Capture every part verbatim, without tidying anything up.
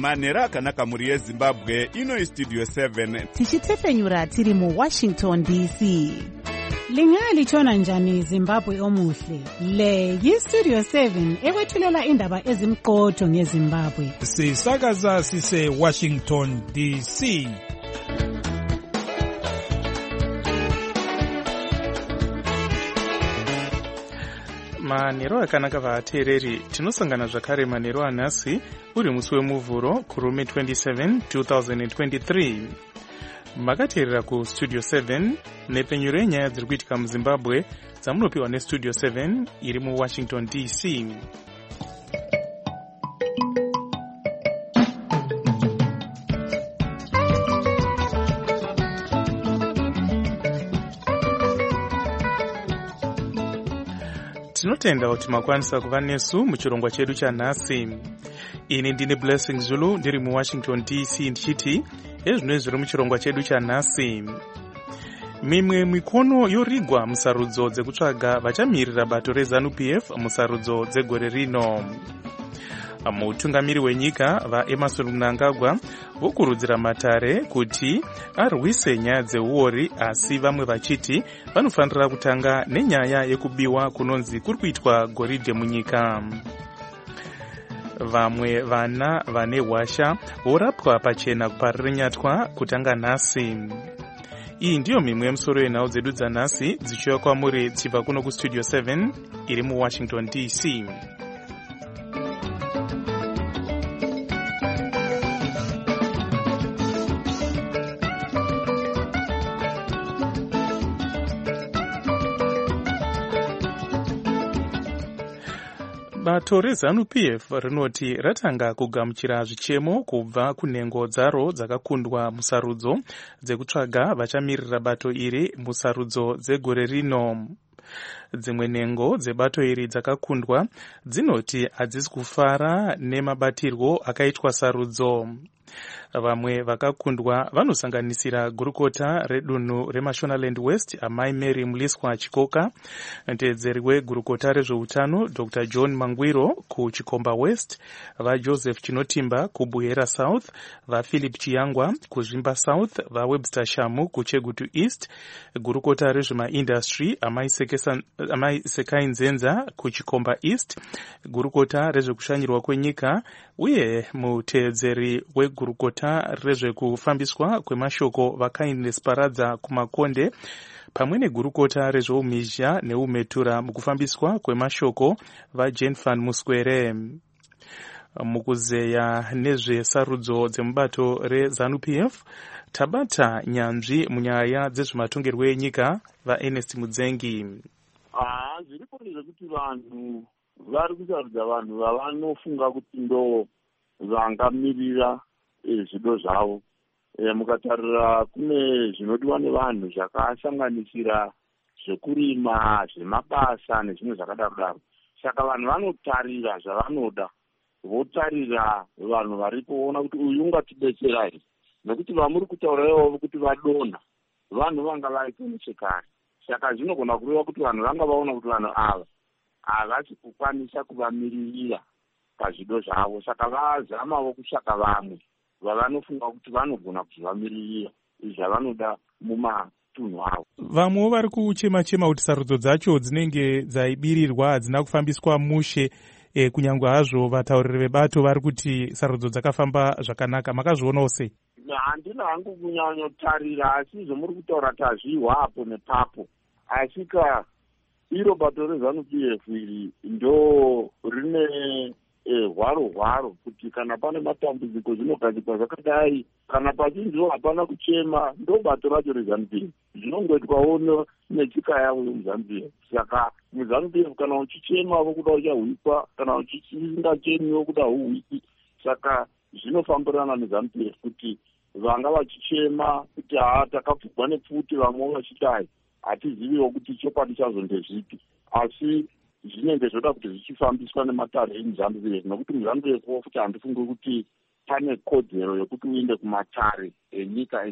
manhero akanaka mhuri yezimbabwe. Ino studio seven tichitefenyura tiri muwashington D C. Lingalitshona njani Zimbabwe omuhle? Le yistudio seven ekwethulela indaba ezimqotho ngeZimbabwe. Sisakaza sise Washington D C. Manhero akanaka vateereri, tinosangana zvakare manhero anhasi uri musi wemuvhuro kurume twenty-seven two thousand twenty-three. Makateerera ku studio seven nepenyuro yenyaya dziri kuitika muZimbabwe dzamunopiwa nestudio seven iri muWashington D C. Tinotenda kuti makwanisa kuva nesu muchirongwa chedu chanhasi. Ini ndine Blessing Zulu ndiri muWashington D C ndichiti ezvino zviri muchirongwa chedu chanhasi. Mimwe mikono yorigwa musarudzo dzekutsvaga vachamirira bato reZANU P F musarudzo dzegore rino. Mutungamiri wenyika vaEmmerson Mnangagwa vokurudzira Matare kuti arwise nyaya dzeuori, asi vamwe vachiti vanofanira kutanga nenyaya yekubiwa kunonzi kuri kuitwa goridhe munyika. Vamwe vana vane hwasha vorapwa pachena kuparirenyatwa kutanga nhasi. Iyi ndiyo mimwe yemusoro yenhau dzedu dzanhasi dzichiuya kwamuri dzichibva kuno kustudio seven iri muWashington D C. Bato reZANU P F rinoti ratanga kugamuchira zvichemo kubva kunhengo dzaro dzakakundwa musarudzo dzekutsvaga vachamirira bato iri musarudzo dzegore rino. Dzimwe nhengo dzebato iri dzakakundwa dzinoti hadzisi kufara nemabatirwo akaitwa sarudzo. Vamwe vakakundwa vanosanganisira gurukota redunhu reMashonaland West Amai Mary Muliswa Chikoka, mutevedzeri wegurukota rezveutano Doctor John Mangwiro kuChikomba West, vaJoseph Chinotimba kuBuhera South, vaPhilip Chiyangwa kuZvimba South, vaWebster Shamu kuChegutu East, gurukota rezvemaindustry Amai Sekai Nzenza kuChikomba East, gurukota rezvekushanyirwa kwenyika uye mutevedzeri wegurukota rezvekufambiswa kwemashoko vaKindness Paradza kuMakonde, pamwe negurukota rezveumhizha neumetura mukufambiswa kwemashoko vaJane Van Muswere. Mukuzeya nezvesarudzo dzemubato reZANU P F tabata nyanzvi munyaya dzezvematongerwo enyika vaErnest Mudzengi. Ah, zviripo zvekuti vanhu vari kusarudza vanhu vavanofunga kuti ndo vangamirira zvido zvavo. E, mukatarira kune zvinodiwa nevanhu zvakasanganisira zvekurima, zvemabasa nezvimwe zvakadaro daro. Saka vanhu vanotarira zvavanoda, votarira vanhu varipo voona kuti uyu ungatidetsera here. Nekuti vamuri kutaurawo kuti vadonha vanhu vanga varipo nechekare. Saka zvinogona kureva kuti vanhu vanga vaona kuti vanhu ava havasi kukwanisa kuvamiririra pazvido zvavo. Saka vazamawo kutsvaka vamwe vavanofunga kuti vanogona kuzvivamiririra zvavanoda mumatunhu avo. Vamwewo vari kuchema-chema kuti sarudzo dzacho dzinenge dzaibirirwa hadzina kufambiswa mushe. E, kunyange hazvo vatauriri vebato vari kuti sarudzo dzakafamba zvakanaka. Makazvionawo sei? Handina hangu kunyanyotarira, asi zvomuri kutaura tazvihwapo nepapo. Asi ka iro bato reZANU P F iri ndo rine hwaro hwaro kuti kana pane matambudziko zvinogadzikwa zvakadai, kana pachinzwa hapana kuchema, ndo bato racho reZANU P F zvinongoitwawo netsika yavo yemuZANU P F. Saka muZANU P F kana uchichema vokuda uchahwikwa, kana uchisingachemi vokuda huhwikwi. Saka zvinofambirana neZANU P F kuti vanga vachichema kuti haa takapfugwa nepfuti, vamwe vachidai hatiziviwo kuti chokwadi chazvo ndezvipi, asi zvinenge zvoda kuti zvichifambiswa nematare emuZANU P F, nokuti muZANU P F futi handifungi kuti pane kodzero yokuti uinde kumatare enyika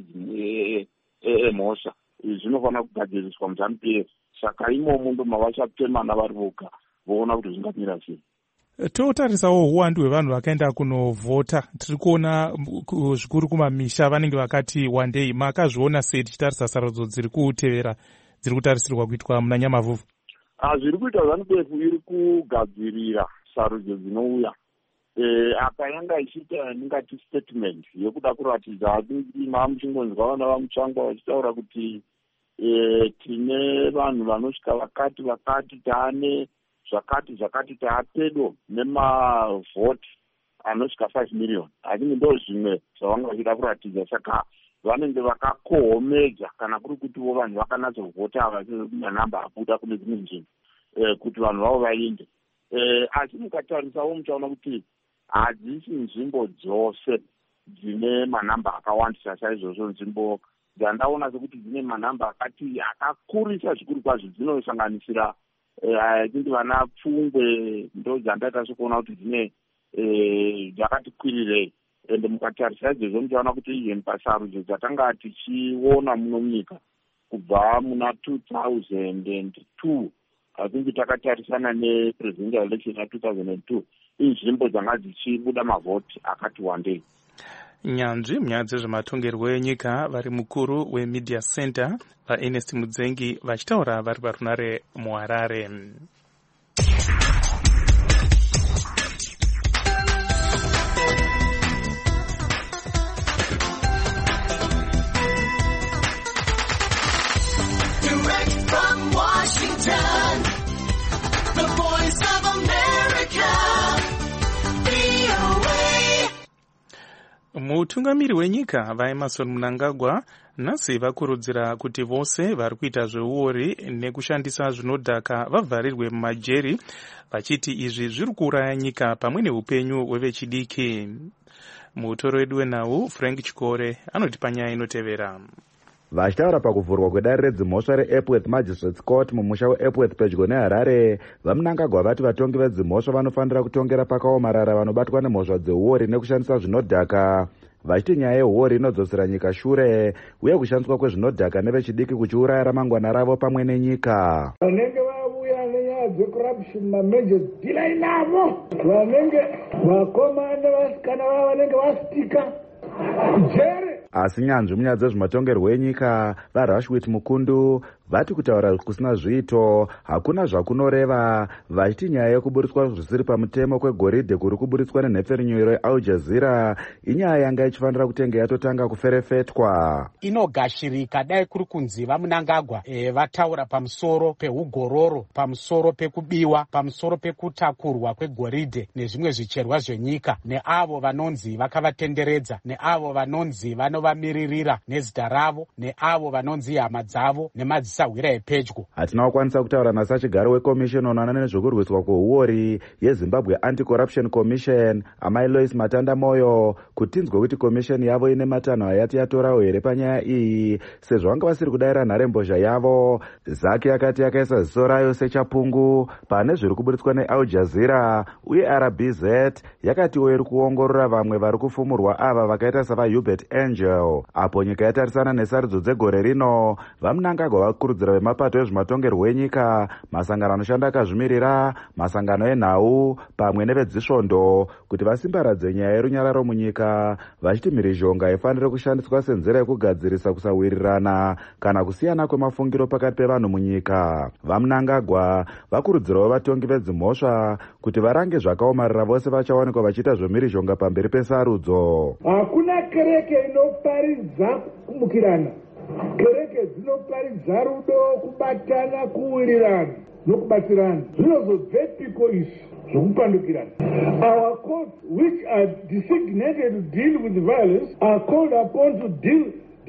emhosva. Zvinofanira kugadziriswa muZANU P F. Saka imomo ndo mavachatemana vari voga voona kuti zvingamira sei. Totarisawo uwandu hwevanhu vakaenda kunovhota. Tiri kuona zvikuru kumamisha vanenge vakati wandei. Makazviona sei tichitarisa sarudzo dziri kutevera dziri kutarisirwa kuitwa muna Nyamavhuvhu? Zviri kuita ZANU-P F iri kugadzirira sarudzo dzinouya. Apa yanga ichiita yandingati statement yekuda kuratidza mamuchingonzwa vana vamutsvangwa vachitaura kuti tine vanhu vanosvika vakati vakati taane zvakati zvakati taapedo nemavhoti anosvika five million. Hakini ndo zvimwe zvavanga vachida kuratidza, saka vanenge vakakohomedza kana kuri kutiwo vanhu vakanatsovhota vamanhamba abuda kune dzimwe nzvimbo kuti vanhu vavo vainde. Asi mukatarisawo muchaona kuti hadzisi nzvimbo dzose dzine manhamba akawandisa saizvozvo. Nzvimbo dzandaona sekuti dzine manhamba akati akakurisa zvikuru kwazvo dzinosanganisira kuti vana Pfungwe ndo dzandaita sokuona kuti dzine dzakati kwirirei. Ende mukatarisa izvozvo muchaona kuti even pasarudzo dzatanga tichiona muno munyika kubva muna two thousand two atingi takatarisana nepresidential election ya two thousand two inzvimbo dzanga dzichibuda mavhoti akati wandei. Nyanzvi munyaya dzezvematongerwo enyika vari mukuru wemedia center vaErnest Mudzengi vachitaura vari parunare muHarare. Mutungamiri wenyika vaEmmerson Mnangagwa nhasi vakurudzira kuti vose vari kuita zveuori nekushandisa zvinodhaka vavharirwe mumajeri, vachiti izvi zviri kuuraya nyika pamwe neupenyu hwevechidiki. Mutoro wedu wenhau Frank Chikore anotipa nyaya inotevera. Vachitaura pakuvhurwa kwedare redzimhosva reEpworth Magistrates Court mumusha weEpworth pedyo neHarare, vaMnangagwa vati vatongi vedzimhosva vanofanira kutongera pakaomarara vanobatwa nemhosva dzeuori nekushandisa zvinodhaka, vachiti nyaya yeuori inodzosera nyika shure uye kushandiswa kwezvinodhaka nevechidiki kuchiuraya ramangwana ravo pamwe nenyika. Vanenge vauya nenyaya dzecorruption mamajor dilai navo, vanenge vakoma nevasikana vavo vanenge vastika jere. Asi nyanzvi munyaya dzezvematongerwo enyika vaRashwit Mukundu vati kutaura kusina zviito hakuna zvakunoreva, vachiti nyaya yekuburitswa zvisiri pamutemo kwegoridhe kuri kuburitswa nenhepfenyuro yeAl Jazeera inyaya yanga ichifanira kutenge yatotanga kuferefetwa. Inogashirika dai kuri kunzi vaMnangagwa e, vataura pamusoro peugororo, pamusoro pekubiwa, pamusoro pekutakurwa kwegoridhe nezvimwe zvicherwa zvenyika neavo vanonzi vakavatenderedza, neavo vanonzi vanovamiririra nezita ravo, neavo vanonzi hama dzavo nemadzisa hwira epedyo. Hatina kukwanisa kutaura nasachigaro wekomishoni unoona nezvekurwiswa kweuori yeZimbabwe Anti-Corruption Commission amai Lois Matanda Moyo kuti tinzwe kuti komishoni yavo ine matanho ayati yatorawo here panyaya iyi, sezvo vanga vasiri kudayira nharembozha yavo. Zaki akati yakaisa ziso rayo sechapungu pane zviri kuburitswa neAl Jazeera uye R B Z yakatiwo iri kuongorora vamwe vari kufumurwa ava vakaita savaHubert Angel. Apo nyika yatarisana nesarudzo dzegore rino, vaMnangagwa vakurudzira vemapato ezvematongerwo enyika, masangano anoshanda akazvimirira, masangano enhau pamwe nevedzisvondo kuti vasimbaradze nyaya yerunyararo munyika, vachiti mhirizhonga ifanire kushandiswa senzira yekugadzirisa kusawirirana kana kusiyana kwemafungiro pakati pevanhu munyika. VaMnangagwa vakurudzirawo vatongi vedzimhosva kuti varange zvakaomarara vose vachawanikwa vachiita zvemhirizhonga pamberi pesarudzo. Hakuna kereke inoparidza kumukirana, kereke dzinoparidza rudo, kubatana, kuwirirana nokubatsirana. Zvinozobvepiko izvi zvokupandukirana? Our courts which are designated to deal with violence are called upon to deal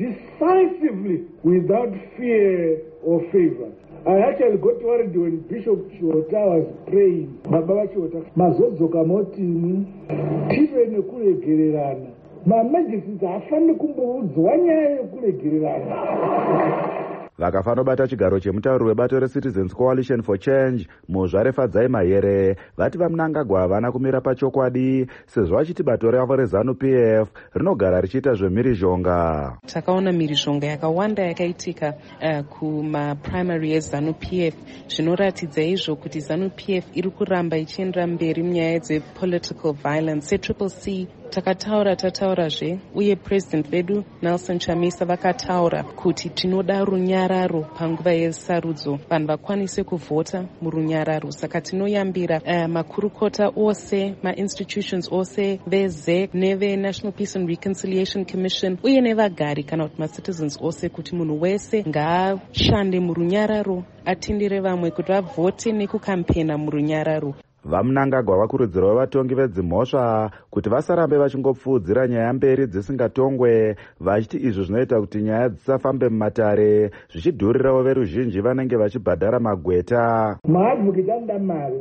decisively without fear or favor. I actually got worried when Bishop Chiota was praying. Baba Chiota, mazodzoka moti tive nekuregererana. Mamajority hafaniri kumboudzwa nyaya yekuregererana. vakafanobata chigaro chemutauri webato reCitizens Coalition for Change muzvare Fadzai Mahere vati vaMnangagwa havana kumira pachokwadi sezvo vachiti bato ravo reZANU-P F rinogara richiita zvemhirizhonga. Takaona mhirizhonga yakawanda yakaitika uh, kumaprimary eZANU-P F zvinoratidza izvo kuti ZANU-P F iri kuramba ichiendera mberi munyaya dzepolitical violence. seTriple C takataura tataurazve uye president vedu Nelson Chamisa vakataura kuti tinoda runyararo panguva yesarudzo vanhu vakwanise kuvhota murunyararo. Saka tinoyambira uh, makurukota ose mainstitutions ose veZ E C neveNational Peace and Reconciliation Commission uye nevagari kana kuti macitizens ose kuti munhu wese ngaashande murunyararo atindire vamwe kuti vavhote nekukampena murunyararo. VaMnangagwa vakurudzirawo vatongi vedzimhosva kuti vasarambe vachingopfuudzira nyaya mberi dzisingatongwe, vachiti izvo zvinoita kuti nyaya dzisafambe mumatare zvichidhurirawo veruzhinji vanenge vachibhadhara magweta. Maadvocate anda mari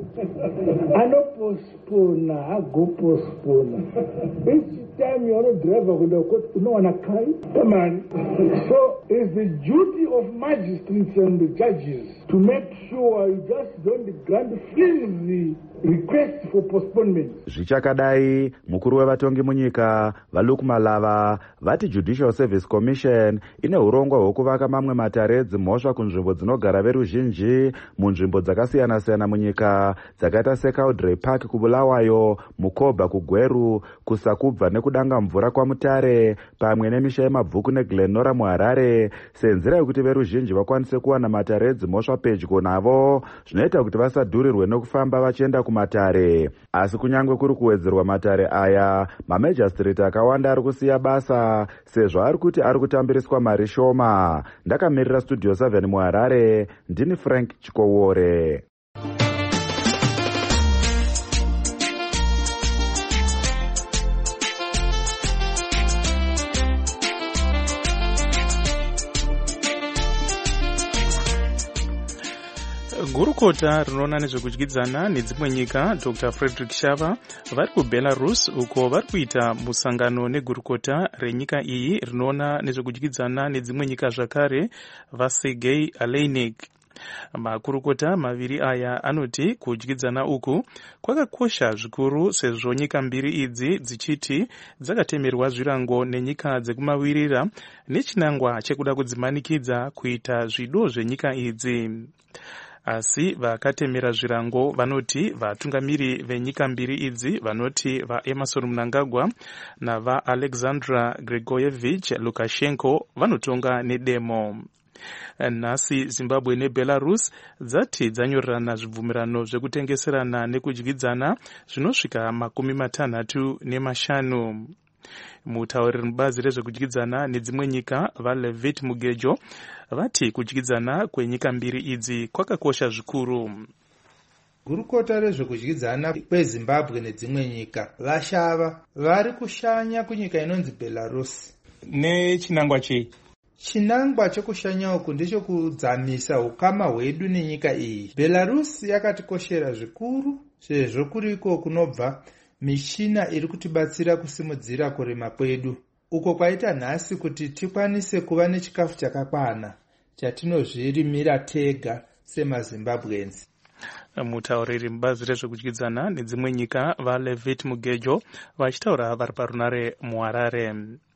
anopospona agopospona each time yaunodhiraivha kuenda koti unowana kai kamani. So it's the duty of magistrates and the judges to make sure you just don't grant flimsy request for postponement. Zvichakadai, mukuru wevatongi munyika vaLuke Malava vati Judicial Service Commission ine urongwa hwekuvaka mamwe matare edzimhosva kunzvimbo dzinogara veruzhinji munzvimbo dzakasiyana siyana munyika dzakaita seCaudrey Park kuBulawayo, Mukoba kuGweru, kuSakubva nekudanga mvura kwaMutare pamwe nemisha yemabvuku neGlenora muHarare senzira yekuti veruzhinji vakwanise kuwana matare edzimhosva pedyo navo zvinoita kuti vasadhurirwe nekufamba vachienda kumatare. Asi kunyangwe kuri kuwedzerwa matare aya, mamajistrate akawanda ari kusiya basa sezvo ari kuti ari kutambiriswa mari shoma. Ndakamirira Studio seven muHarare, ndini Frank Chikowore. Gurukota rinoona nezvekudyidzana nedzimwe nyika Doctor Frederick Shava vari kuBelarus uko vari kuita musangano negurukota renyika iyi rinoona nezvekudyidzana nedzimwe nyika zvakare vaSergei Aleynik. Makurukota maviri aya anoti kudyidzana uku kwakakosha zvikuru sezvo nyika mbiri idzi dzichiti dzakatemerwa zvirango nenyika dzekumavirira nechinangwa chekuda kudzimanikidza kuita zvido zvenyika idzi. Asi vakatemera zvirango vanoti vatungamiri venyika mbiri idzi vanoti vaEmerson Mnangagwa navaAlexandra Grigorievich Lukashenko vanotonga nedemo. Nhasi Zimbabwe neBelarus dzati dzanyorerana zvibvumirano zvekutengeserana nekudyidzana zvinosvika makumi matanhatu nemashanu. Mutauriri mubazi rezvekudyidzana nedzimwe nyika vaLevit Mugejo vati kudyidzana kwenyika mbiri idzi kwakakosha zvikuru. Gurukota rezvekudyidzana kweZimbabwe nedzimwe nyika vashava vari kushanya kunyika inonzi Belarus. Nechinangwa chei? Chinangwa chekushanya uku ndechekudzamisa ukama hwedu nenyika iyi. Belarus yakatikoshera zvikuru sezvo kuriko kunobva michina iri kutibatsira kusimudzira kurima kwedu, uko kwaita nhasi kuti tikwanise kuva nechikafu chakakwana chatinozvirimira tega semaZimbabwenzi. Mutauriri mubazi rezvekudyidzana nedzimwe nyika vaLevit Mugejo vachitaura vari parunare muHarare.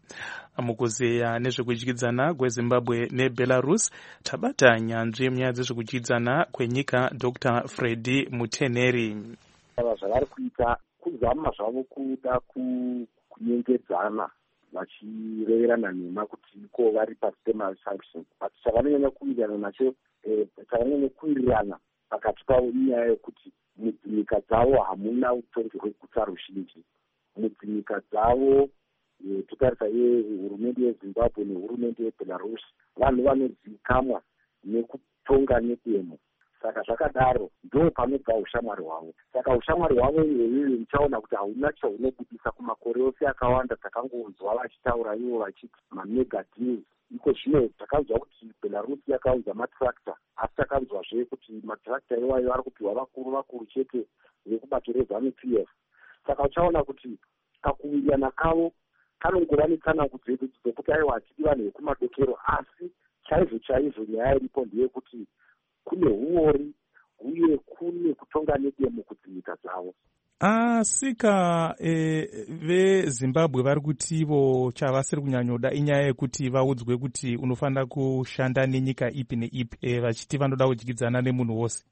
Mukuzeya nezvekudyidzana kweZimbabwe neBelarus tabata nyanzvi munyaya dzezvekudyidzana kwenyika Doctor Freddy Muteneri. Zvavari kuita kuzama zvavo kuda kunyengedzana vachireverana nhema kuti iko vari pasi pemasanctions, but chavanonyanya kuwirirana nacho chavanonyanya kuwirirana pakati pavo inyaya yekuti mudzinyika dzavo hamuna utongi hweguta ruzhinji. Mudzinyika dzavo totarisa yehurumende yeZimbabwe nehurumende yeBelarus vanhu vanozivikanwa nekutonga nedemo. Saka zvakadaro ndo panobva ushamwari hwavo. Saka ushamwari hwavo iyoyo uchaona kuti hauna chaunobudisa kumakore ose akawanda takangonzwa vachitaura ivo vachiti mamega deals. Iko zvino takanzwa kuti Belarus yakaunza matractor, asi takanzwazve kuti matractor iwayo ari kupiwa vakuru vakuru chete vekubato reZANU-P F. Saka uchaona kuti kakuwirirana kavo kanongova netsanangudzo dzedu dzekuti aiwa hatidi vanhu vekumadokero, asi chaizvo chaizvo nyaya iripo ndeyekuti kune uori uye kune kutonga nedemo kudzinyika dzavo. asika e, vezimbabwe vari kuti ivo chavasiri kunyanyoda inyaya yekuti vaudzwe kuti unofanira kushanda nenyika ipi neipi e, vachiti vanoda kudyidzana nemunhu wose.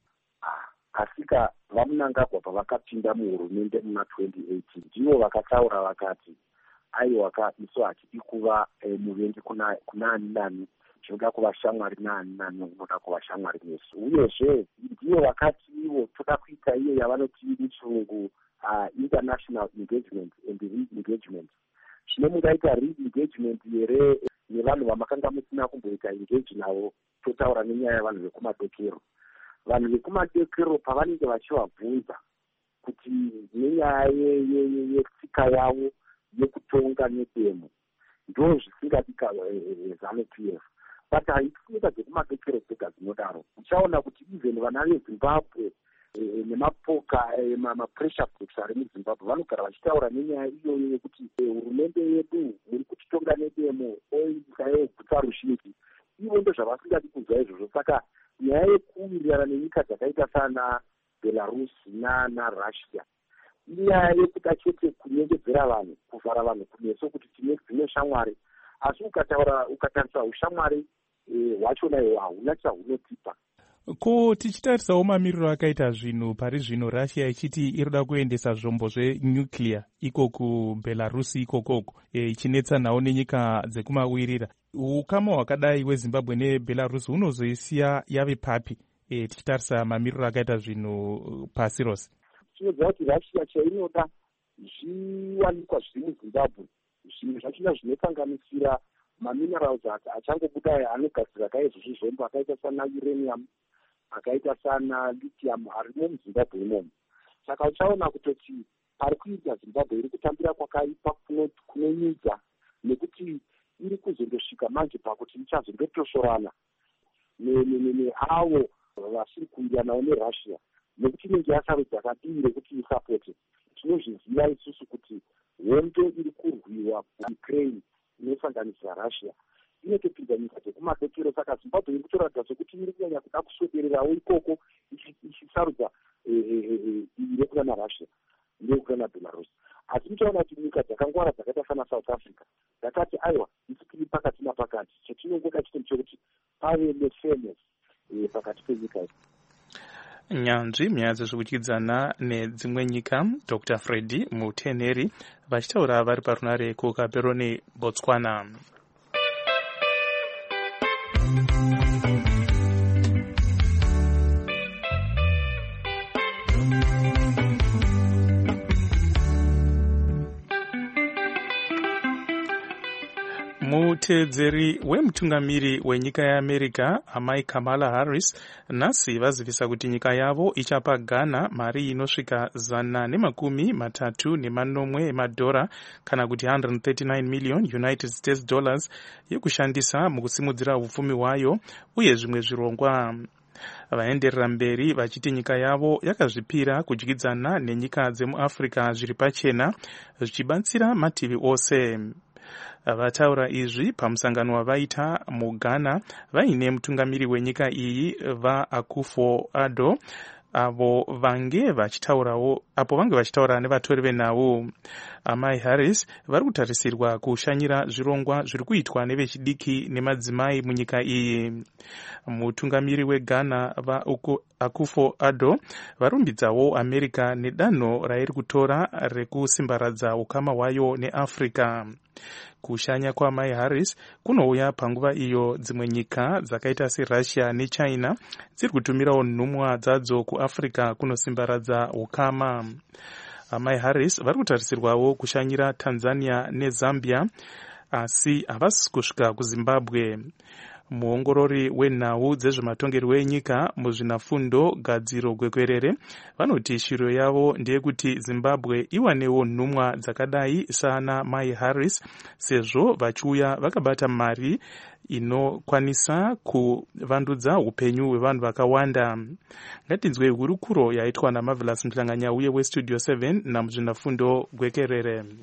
asika vamunangagwa pavakapinda muhurumende muna twenty eighteen ndivo vakataura vakati aiwa ka isu hatidi kuva e, muvengi kuna kuna ani nani tinoda kuva shamwari naani nani unoda kuva shamwari nesu. uyezve ndivo vakati ivo toda kuita iyo yavanoti muchirungu uh, international engagement and re-engagement. zvino mungaita re-engagement here nevanhu vamakanga musina kumboita engage navo. totaura nenyaya yavanhu vekumadokero. vanhu vekumadokero pavanenge vachivabvunza kuti nenyaya yetsika yavo yekutonga nedemo ndo zvisingadika zanu P F. but haikunyika dzekumadokero dzega dzinodaro. uchaona kuti even vana vezimbabwe nemapoka mapressure groups ari muzimbabwe vanogara vachitaura nenyaya iyoyo yekuti hurumende yedu muri kutitonga nedemo oisa yogutsa ruzhinji. ivo ndo zvavasingadi kunzwa izvozvo. saka nyaya yekuwirirana nenyika dzakaita sana Belarus naRussia inyaya yekuda chete kunyengedzera vanhu, kuvhara vanhu kumeso kuti tine dzimwe shamwari. asi ukataura ukatarisa ushamwari hwachona iwo hauna chahunotipa. ko tichitarisawo mamiriro akaita zvinhu pari zvino Russia ichiti irida kuendesa zvombo zvenuclear iko kuBelarus ikokoko ichinetsa e, nawo nenyika dzekumawirira. ukama hwakadai hweZimbabwe neBelarus hunozoisiya yave papi e, tichitarisa mamiriro akaita zvinhu pasi rose? tinoziva kuti Russia chainoda zviwanikwa zviri muZimbabwe zvimwe zvachona zvinosanganisira maminerals achangobuda anogadzira kaizvo zvizvombo akaita sana uranium akaita sana lithium arimo muZimbabwe imomo. saka uchaona kutoti pari kuita Zimbabwe iri kutambira kwakaipa kunonyudza nekuti iri kuzondosvika manje pakuti ichazondotoshorana neavo vasiri kuwiriranawo neRussia nekuti inenge yasarudza kadii rekuti isapote. tinozviziva isusu kuti hondo iri kurwiwa Ukraine inosanganisira Russia inotopinda nyika dzekumadokero. saka Zimbabwe iri kutoratidza sekuti iri kunyanya kuda kuswedererawo ikoko ichisarudza ire kuda naRussia ndekuda naBelarus. asi tichaona kuti nyika dzakangwara dzakaita sana South Africa dzakati aiwa isi tiri pakati napakati chatinongoda chito chekuti pave nefairness pakati penyika idzi. nyanzvi munyaya dzezvekudyidzana nedzimwe nyika Dr Freddy Mutenheri vachitaura vari parunare kuKaperone, Botswana. Mutedzeri wemutungamiri wenyika yeAmerica amai Kamala Harris nhasi vazivisa kuti nyika yavo ichapa Ghana mari inosvika zana nemakumi matatu nemanomwe emadhora kana kuti one hundred thirty-nine million United States dollars yekushandisa mukusimudzira upfumi hwayo uye zvimwe zvirongwa. vaenderera mberi vachiti nyika yavo yakazvipira kudyidzana nenyika dzemuAfrica zviri pachena zvichibatsira mativi ose. Vataura izvi pamusangano wavaita muGhana vaine mutungamiri wenyika iyi vaAkufo-Addo avo vange vachitaurawo apo vange vachitaura nevatori venhau. Amai Harris vari kutarisirwa kushanyira zvirongwa zviri kuitwa nevechidiki nemadzimai munyika iyi. Mutungamiri weGhana vaAkufo-Addo varumbidzawo America nedanho rairi kutora rekusimbaradza ukama hwayo neAfrica. Kushanya kwaamai Harris kunouya panguva iyo dzimwe nyika dzakaita seRussia neChina dziri kutumirawo nhumwa dzadzo kuAfrica kunosimbaradza ukama. Amai Harris vari kutarisirwawo kushanyira Tanzania neZambia asi havasi kusvika kuZimbabwe. Muongorori wenhau dzezvematongerwo enyika muzvinafundo gadziro gwekwerere vanoti shiro yavo ndeyekuti Zimbabwe iwanewo nhumwa dzakadai sana Mai Harris sezvo vachiuya vakabata mari inokwanisa kuvandudza upenyu hwevanhu vakawanda. Ngatinzwe hurukuro yaitwa naMarvelous Mhlanganya uye weStudio seven namuzvinafundo gwekerere.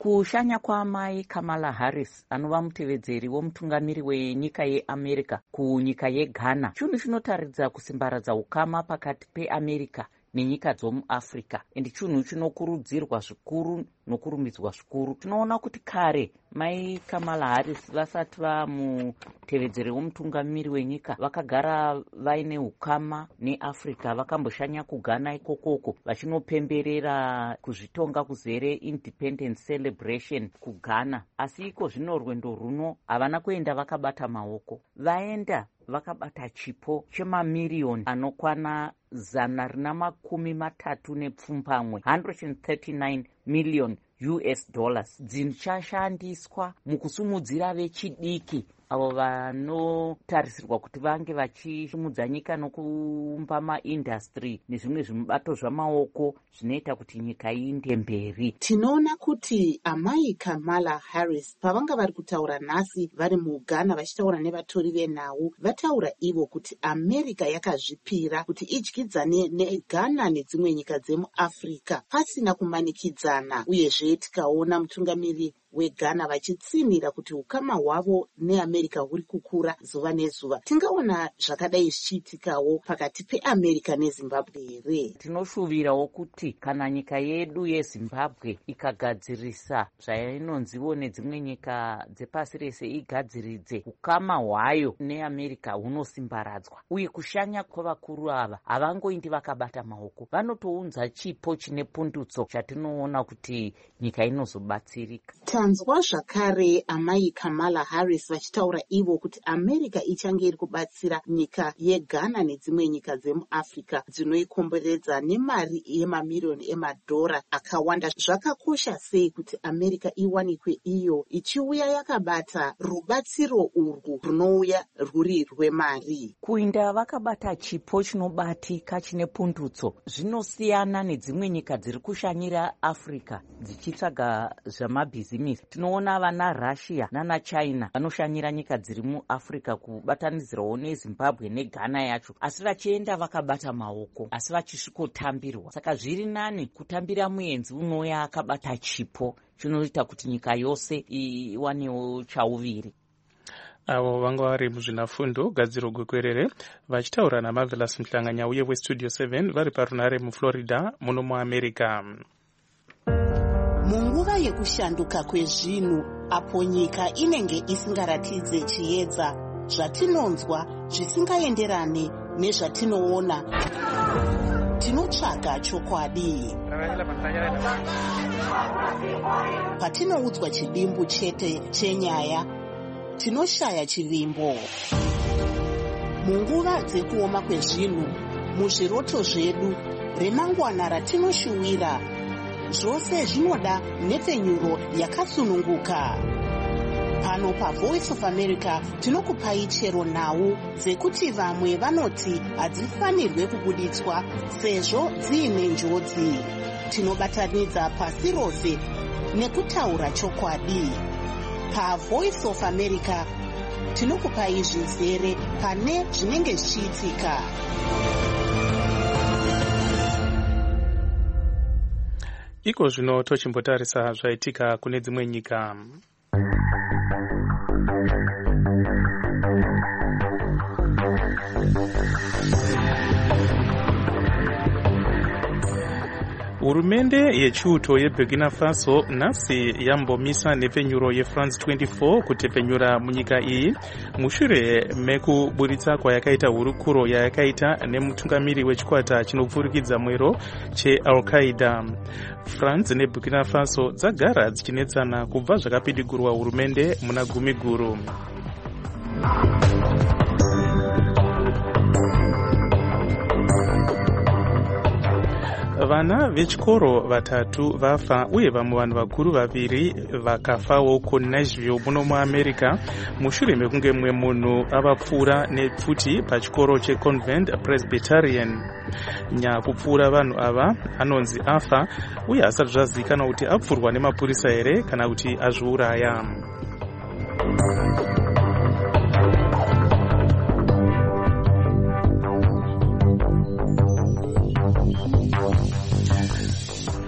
Kushanya kwaamai Kamala Harris anova mutevedzeri womutungamiri wenyika yeAmerica kunyika yeGhana chinhu chinotaridza kusimbaradza ukama pakati peAmerica nenyika dzomuAfrica, endi chinhu chinokurudzirwa zvikuru nokurumbidzwa zvikuru. Tinoona kuti kare mai Kamala Harris vasati vamutevedzeri womutungamiri wenyika vakagara vaine ukama neAfrica, vakamboshanya kuGhana ikokoko vachinopemberera kuzvitonga kuzere independence celebration kuGhana. Asi iko zvino rwendo runo havana kuenda vakabata maoko, vaenda vakabata chipo chemamiriyoni anokwana zana rina makumi matatu nepfumbamwe one hundred thirty-nine million U S dollars dzichashandiswa mukusumudzira vechidiki avo vanotarisirwa kuti vange vachisumudza nyika nokuumba maindastry nezvimwe zvimubato zvamaoko zvinoita kuti nyika iinde mberi. Tinoona kuti amai Kamala Harris pavanga vari kutaura nhasi vari muGhana vachitaura nevatori venhau, vataura ivo kuti America yakazvipira kuti idyidzane neGhana nedzimwe nyika dzemuAfrica pasina kumanikidzana. Uyezve tikaona mutungamiri weGhana vachitsinira kuti ukama hwavo neAmerica huri kukura zuva nezuva. Tingaona zvakadai zvichiitikawo pakati peAmerica neZimbabwe here? Tinoshuvirawo kuti kana nyika yedu yeZimbabwe ikagadzirisa zvainonziwo nedzimwe nyika dzepasi rese igadziridze ukama hwayo neAmerica hunosimbaradzwa, uye kushanya kwevakuru ava havangoindi vakabata maoko, vanotounza chipo chine pundutso chatinoona kuti nyika inozobatsirika. Tanzwa zvakare amai Kamala Harris vachitaura ivo kuti America ichange iri kubatsira nyika yeGhana nedzimwe nyika dzemuAfrica dzinoikomberedza nemari yemamiriyoni emadhora akawanda. Zvakakosha sei kuti America iwanikwe iyo ichiuya yakabata rubatsiro urwu runouya rwuri rwemari? Kuinda vakabata chipo chinobatika chine pundutso zvinosiyana nedzimwe nyika dziri kushanyira Africa dzichitsvaga zvamabhizimisi. Tinoona vana Russia nana China vanoshanyira nyika dziri muAfrica kubatanidzirawo neZimbabwe neGhana yacho, asi vachienda vakabata maoko, asi vachisvikotambirwa. Saka zviri nani kutambira muenzi unouya akabata chipo chinoita kuti nyika yose iwanewo chauviri. Avo vanga vari muzvinafundo gadziro gwekwerere vachitaura naMarvelous Mhlanganya uye weStudio seven vari parunare muFlorida muno muAmerica. Munguva yekushanduka kwezvinhu apo nyika inenge isingaratidze chiedza, zvatinonzwa zvisingaenderane nezvatinoona, tinotsvaga chokwadi. Patinoudzwa chidimbu chete chenyaya, tinoshaya chivimbo. Munguva dzekuoma kwezvinhu, muzviroto zvedu, remangwana ratinoshuwira, zvose zvinoda nepfenyuro yakasununguka. Pano paVoice of America tinokupai chero nhau dzekuti vamwe vanoti hadzifanirwe kubuditswa sezvo dziine njodzi. Tinobatanidza pasi rose nekutaura chokwadi. PaVoice of America tinokupai zvizere pane zvinenge zvichiitika. Iko zvino tochimbotarisa zvaitika kune dzimwe nyika. Hurumende yechiuto yeBurkina Faso nhasi yambomisa nepfenyuro yeFrance twenty-four kutepfenyura munyika iyi mushure mekuburitsa kwayakaita hurukuro yayakaita nemutungamiri wechikwata chinopfurikidza mwero cheAl-Qaeda. France neBurkina Faso dzagara dzichinetsana kubva zvakapidigurwa hurumende muna gumi guru. Vana vechikoro vatatu vafa uye vamwe vanhu vakuru vaviri vakafawo kuNashville muno muAmerica mushure mekunge mumwe munhu avapfuura nepfuti pachikoro cheConvent Presbyterian. Nyakupfuura vanhu ava anonzi afa uye hasati zvazivikanwa kuti apfurwa nemapurisa here kana kuti azviuraya.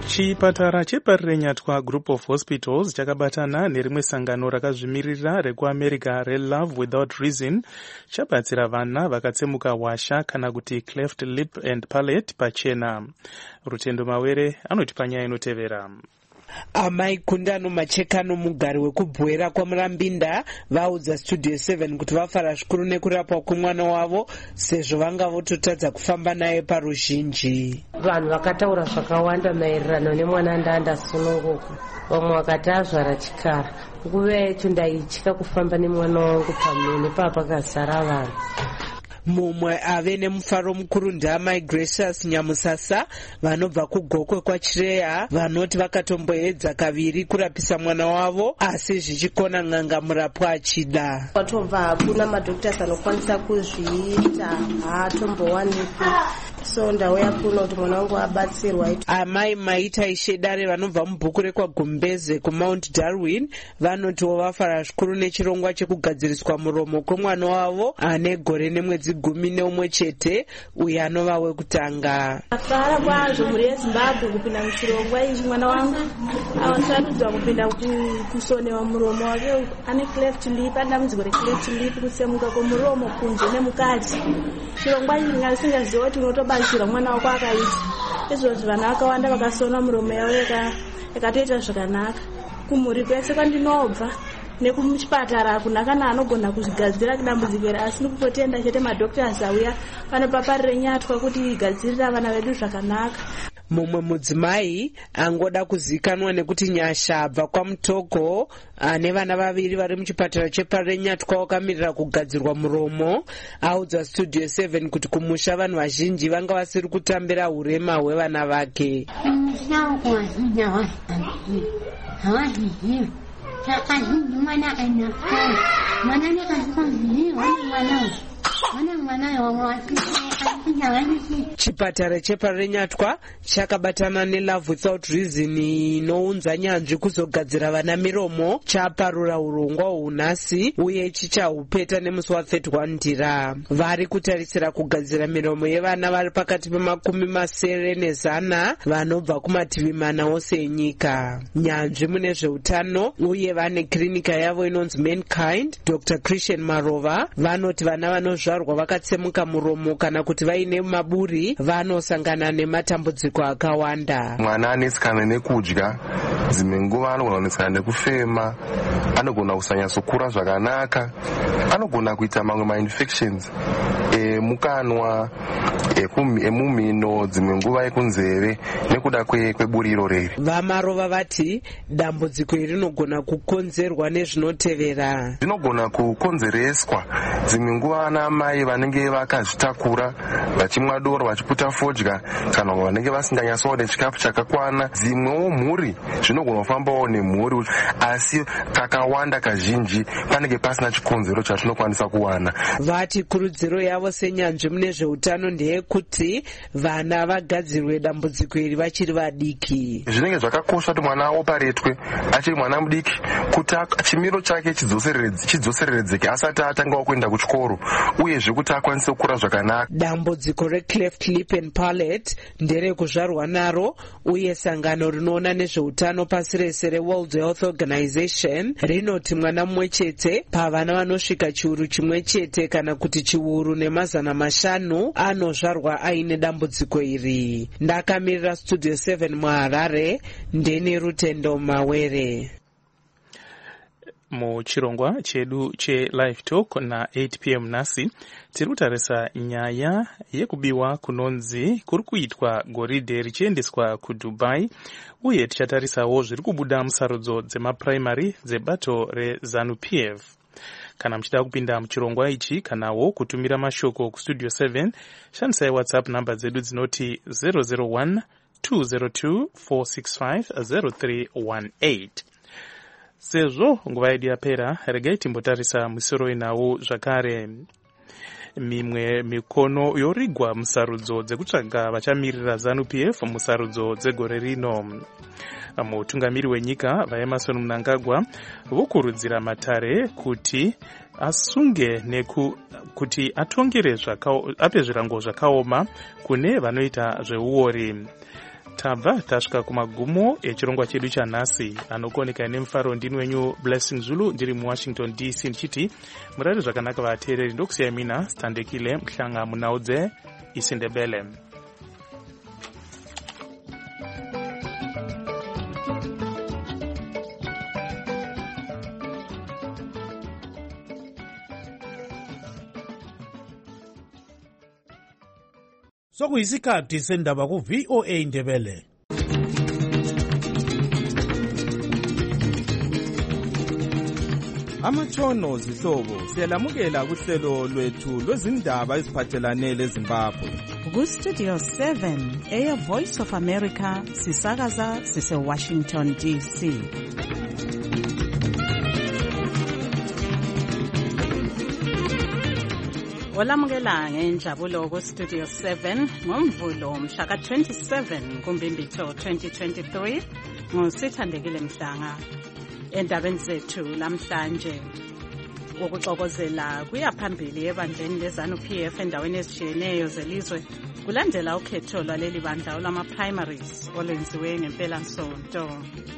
Chipatara cheParirenyatwa Group of Hospitals chakabatana nerimwe sangano rakazvimirira rekuAmerica reLove Without Reason chabatsira vana vakatsemuka washa kana kuti cleft lip and palate pachena. Rutendo Mawere anoti panyaya inotevera. Amai Kundano Machekano mugari wekubwera kwaMurambinda vaudza Studio seven kuti vafara zvikuru nekurapwa kwemwana wavo sezvo vanga vototadza kufamba naye paruzhinji. Vanhu vakataura zvakawanda maererano nemwana ndaandasununguka. Vamwe vakati azvara chikara. Nguva yacho ndaityika kufamba nemwana wangu pamene papakazara vanhu. Mumwe ave nemufaro mukuru ndaamai Gracious Nyamusasa vanobva kugokwe kwaChireya vanoti vakatomboedza kaviri kurapisa mwana wavo asi zvichikona n'anga murapwa achida. Watobva hakuna madhoktasi anokwanisa kuzviita, haatombowanikwi. So ndauya kuno kuti mwana wangu abatsirwa. Amai Maita Ishedare vanobva mubhuku rekwaGumbeze kuMount Darwin vanotiwo vafara zvikuru nechirongwa chekugadziriswa muromo kwemwana wavo ane gore nemwedzi gumi neumwe chete uye anova wekutanga. Afara kwazvo mhuri yeZimbabwe kupinda muchirongwa ichi mwana wangu avasarudzwa kupinda kusonewa muromo wake ane cleft lip, dambudziko recleft lip, kutsemuka kwemuromo kunze nemukati. Chirongwa ichi ngasingaziva kuti unotobatsira mwana wako akaita. Izvozvo vana vakawanda vakasona muromo yavo ikatoita zvakanaka. Kumhuri kwese kwandinobva nekuchipatara kuna kana anogona kuzvigadzira dambudziko iri asi ndikutotenda chete madhoktasi auya pano paParirenyatwa kuti igadzirira vana vedu zvakanaka. Mumwe mudzimai angoda kuzikanwa nekuti Nyasha abva kwaMutoko ane vana vaviri vari muchipatara cheParirenyatwa wakamirira kugadzirwa muromo audza Studio seven kuti kumusha vanhu vazhinji vanga vasiri kutambira hurema hwevana vake. Mwana ana mwana ni kazi mwana Chipatara cheParirenyatwa chakabatana neLove Without Reason inounza nyanzvi kuzogadzira vana miromo chaparura urongwa unhasi uye chichahupeta nemusi wa31 Ndira. Vari kutarisira kugadzira miromo yevana vari pakati pemakumi masere nezana vanobva kumativi mana ose enyika. Nyanzvi mune zveutano uye vane klinika yavo inonzi Mankind Doctor Christian Marova vanoti vana vanozvarwa vakatsemuka muromo kana kuti vaine maburi vanosangana nematambudziko akawanda. Mwana anetsikana nekudya, dzimwe nguva anogona kunetsikana nekufema, anogona kusanyasokura zvakanaka, anogona kuita mamwe mainfections emukanwa, emumhino, dzimwe nguva ekunzeve nekuda kweburiro reri. Vamarova vati dambudziko iri rinogona kukonzerwa nezvinotevera. Rinogona kukonzereswa dzimwe nguva ana mai vanenge vakazvitakura vachimwa doro vachiputa fodya kana vanenge vasinganyatsoone chikafu chakakwana. Dzimwewo mhuri zvinogona kufambawo nemhuri asi kakawanda kazhinji panenge pasina chikonzero chatinokwanisa kuwana. Vati kurudziro yavo senyanzvi mune zveutano ndeyekuti vana vagadzirwe dambudziko iri vachiri vadiki. Zvinenge zvakakosha kuti mwana aoparetwe achiri mwana mudiki kuti chimiro chake chidzosereredzeke asati atangawo kuenda kuchikoro uyezve kuti akwanise kukura zvakanaka. Dambudziko recleft lip and palate nderekuzvarwa naro uye sangano rinoona nezveutano pasi rese reWorld Health Organization rinoti mwana mumwe chete pavana vanosvika chiuru chimwe chete kana kuti chiuru nemazana mashanu anozvarwa aine dambudziko iri. Ndakamirira Studio seven muHarare ndeni Rutendo Mawere. Muchirongwa chedu cheLive Talk na eight p m nasi tiri kutarisa nyaya yekubiwa kunonzi kuri kuitwa goridhe richiendeswa kuDubai uye tichatarisawo zviri kubuda musarudzo dzemapuraimari dzebato reZANU-P F. Kana muchida kupinda muchirongwa ichi kanawo kutumira mashoko kuStudio seven shandisai WhatsApp namba dzedu dzinoti zero zero one two zero two four six five zero three one eight. Sezvo nguva yedu yapera regai timbotarisa musoro inawo zvakare. Mimwe mikono yorigwa musarudzo dzekutsvaga vachamirira ZANU-P F musarudzo dzegore rino. Mutungamiri wenyika vaEmmerson Mnangagwa vokurudzira Matare kuti asunge neku kuti atongere zvakao ape zvirango zvakaoma kune vanoita zveuori. tabva tasvika kumagumo echirongwa chedu chanhasi. Anokoneka nemufaro ndini wenyu Blessing Zulu ndiri muwashington D C ndichiti murari zvakanaka vateereri. Ndokusiyai mina Standekile Mhlanga Munaudze IsiNdebele. Sokuyisikhathi sendaba ku V O A Ndebele. Amatshono zihlobo siyalamukela kuhlelo lwethu lwezindaba eziphathelane leZimbabwe. Ku Studio seven Air Voice of America sisakaza sise Washington D C. Olamukela ngenjabulo ku Studio seven ngomvulo mhla ka twenty-seven kuMbimbitho twenty twenty-three ngosithandekile Mhlanga. Endabeni zethu lamhlanje ukuxokozela kuyaphambili ebandleni leZANU-P F endaweni ezitshiyeneyo zelizwe kulandela ukhetho lwaleli bandla olwama primaries olwenziwe ngempelasonto.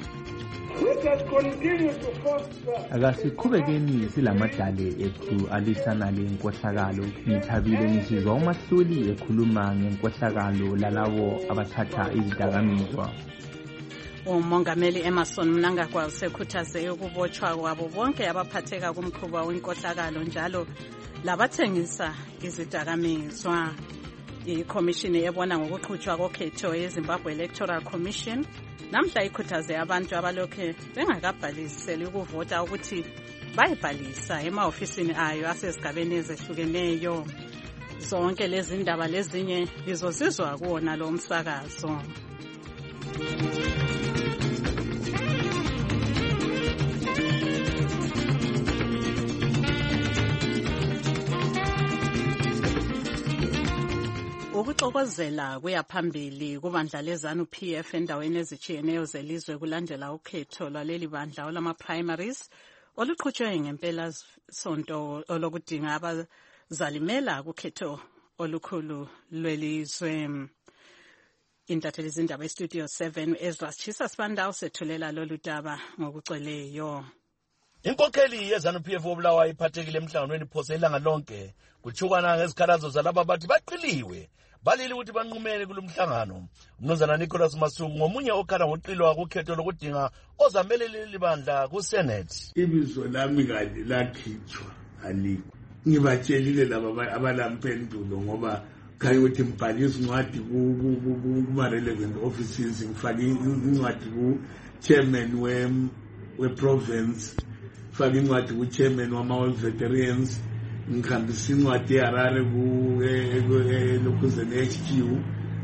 Akasiqhubekeni silamadale ethu alisana lenkohlakalo. Ngithabile ngisizwa umahluli ekhuluma ngenkohlakalo lalabo abathatha izidakamizwa. Umongameli Emerson Mnangagwa usekhuthaze ukubotshwa kwabo bonke abaphatheka kumkhuba wenkohlakalo njalo labathengisa izidakamizwa. ICommission ebona ngokuqhutshwa kokhetho yeZimbabwe Electoral Commission namhla ikhuthaze abantu abalokhe bengakabhaliseli ukuvota ukuthi bayibhalisa emaofisini ayo asezigabeni ezehlukeneyo. Zonke lezi ndaba lezinye lizozizwa kuwona lo msakazo. Ukuxokozela kuyaphambili kubandla leZANU-P F endaweni ezitshiyeneyo zelizwe kulandela ukhetho lwaleli bandla olama primaries oluqhutshwe ngempela sonto olokudinga abazalimela kukhetho olukhulu lwelizwe. Intatheli zindaba eStudio seven Ezra Chisa Spandau sethulela lolu daba ngokugcweleyo. Inkokheli yeZANU-P F obulawa iphathekile emhlanganweni phose ilanga lonke kuchukana ngezikhalazo zalaba bathi baqhiliwe balili ukuthi banqumele kulomhlangano. Umnumzana Nicholas Masungu ngomunye okhala ngoqilwa kukhetho lokudinga ozamele leli bandla kuSenate. Ibizo lami kade lakhitshwa alikho. Ngibatshelile laba abalampendulo ngoba kanye ukuthi mbhalise incwadi kuma relevant offices ngifake incwadi ku chairman we we province, ngifake incwadi ku chairman wama veterans, ngikhambisa incwadi eHarare ku lokuzene H Q,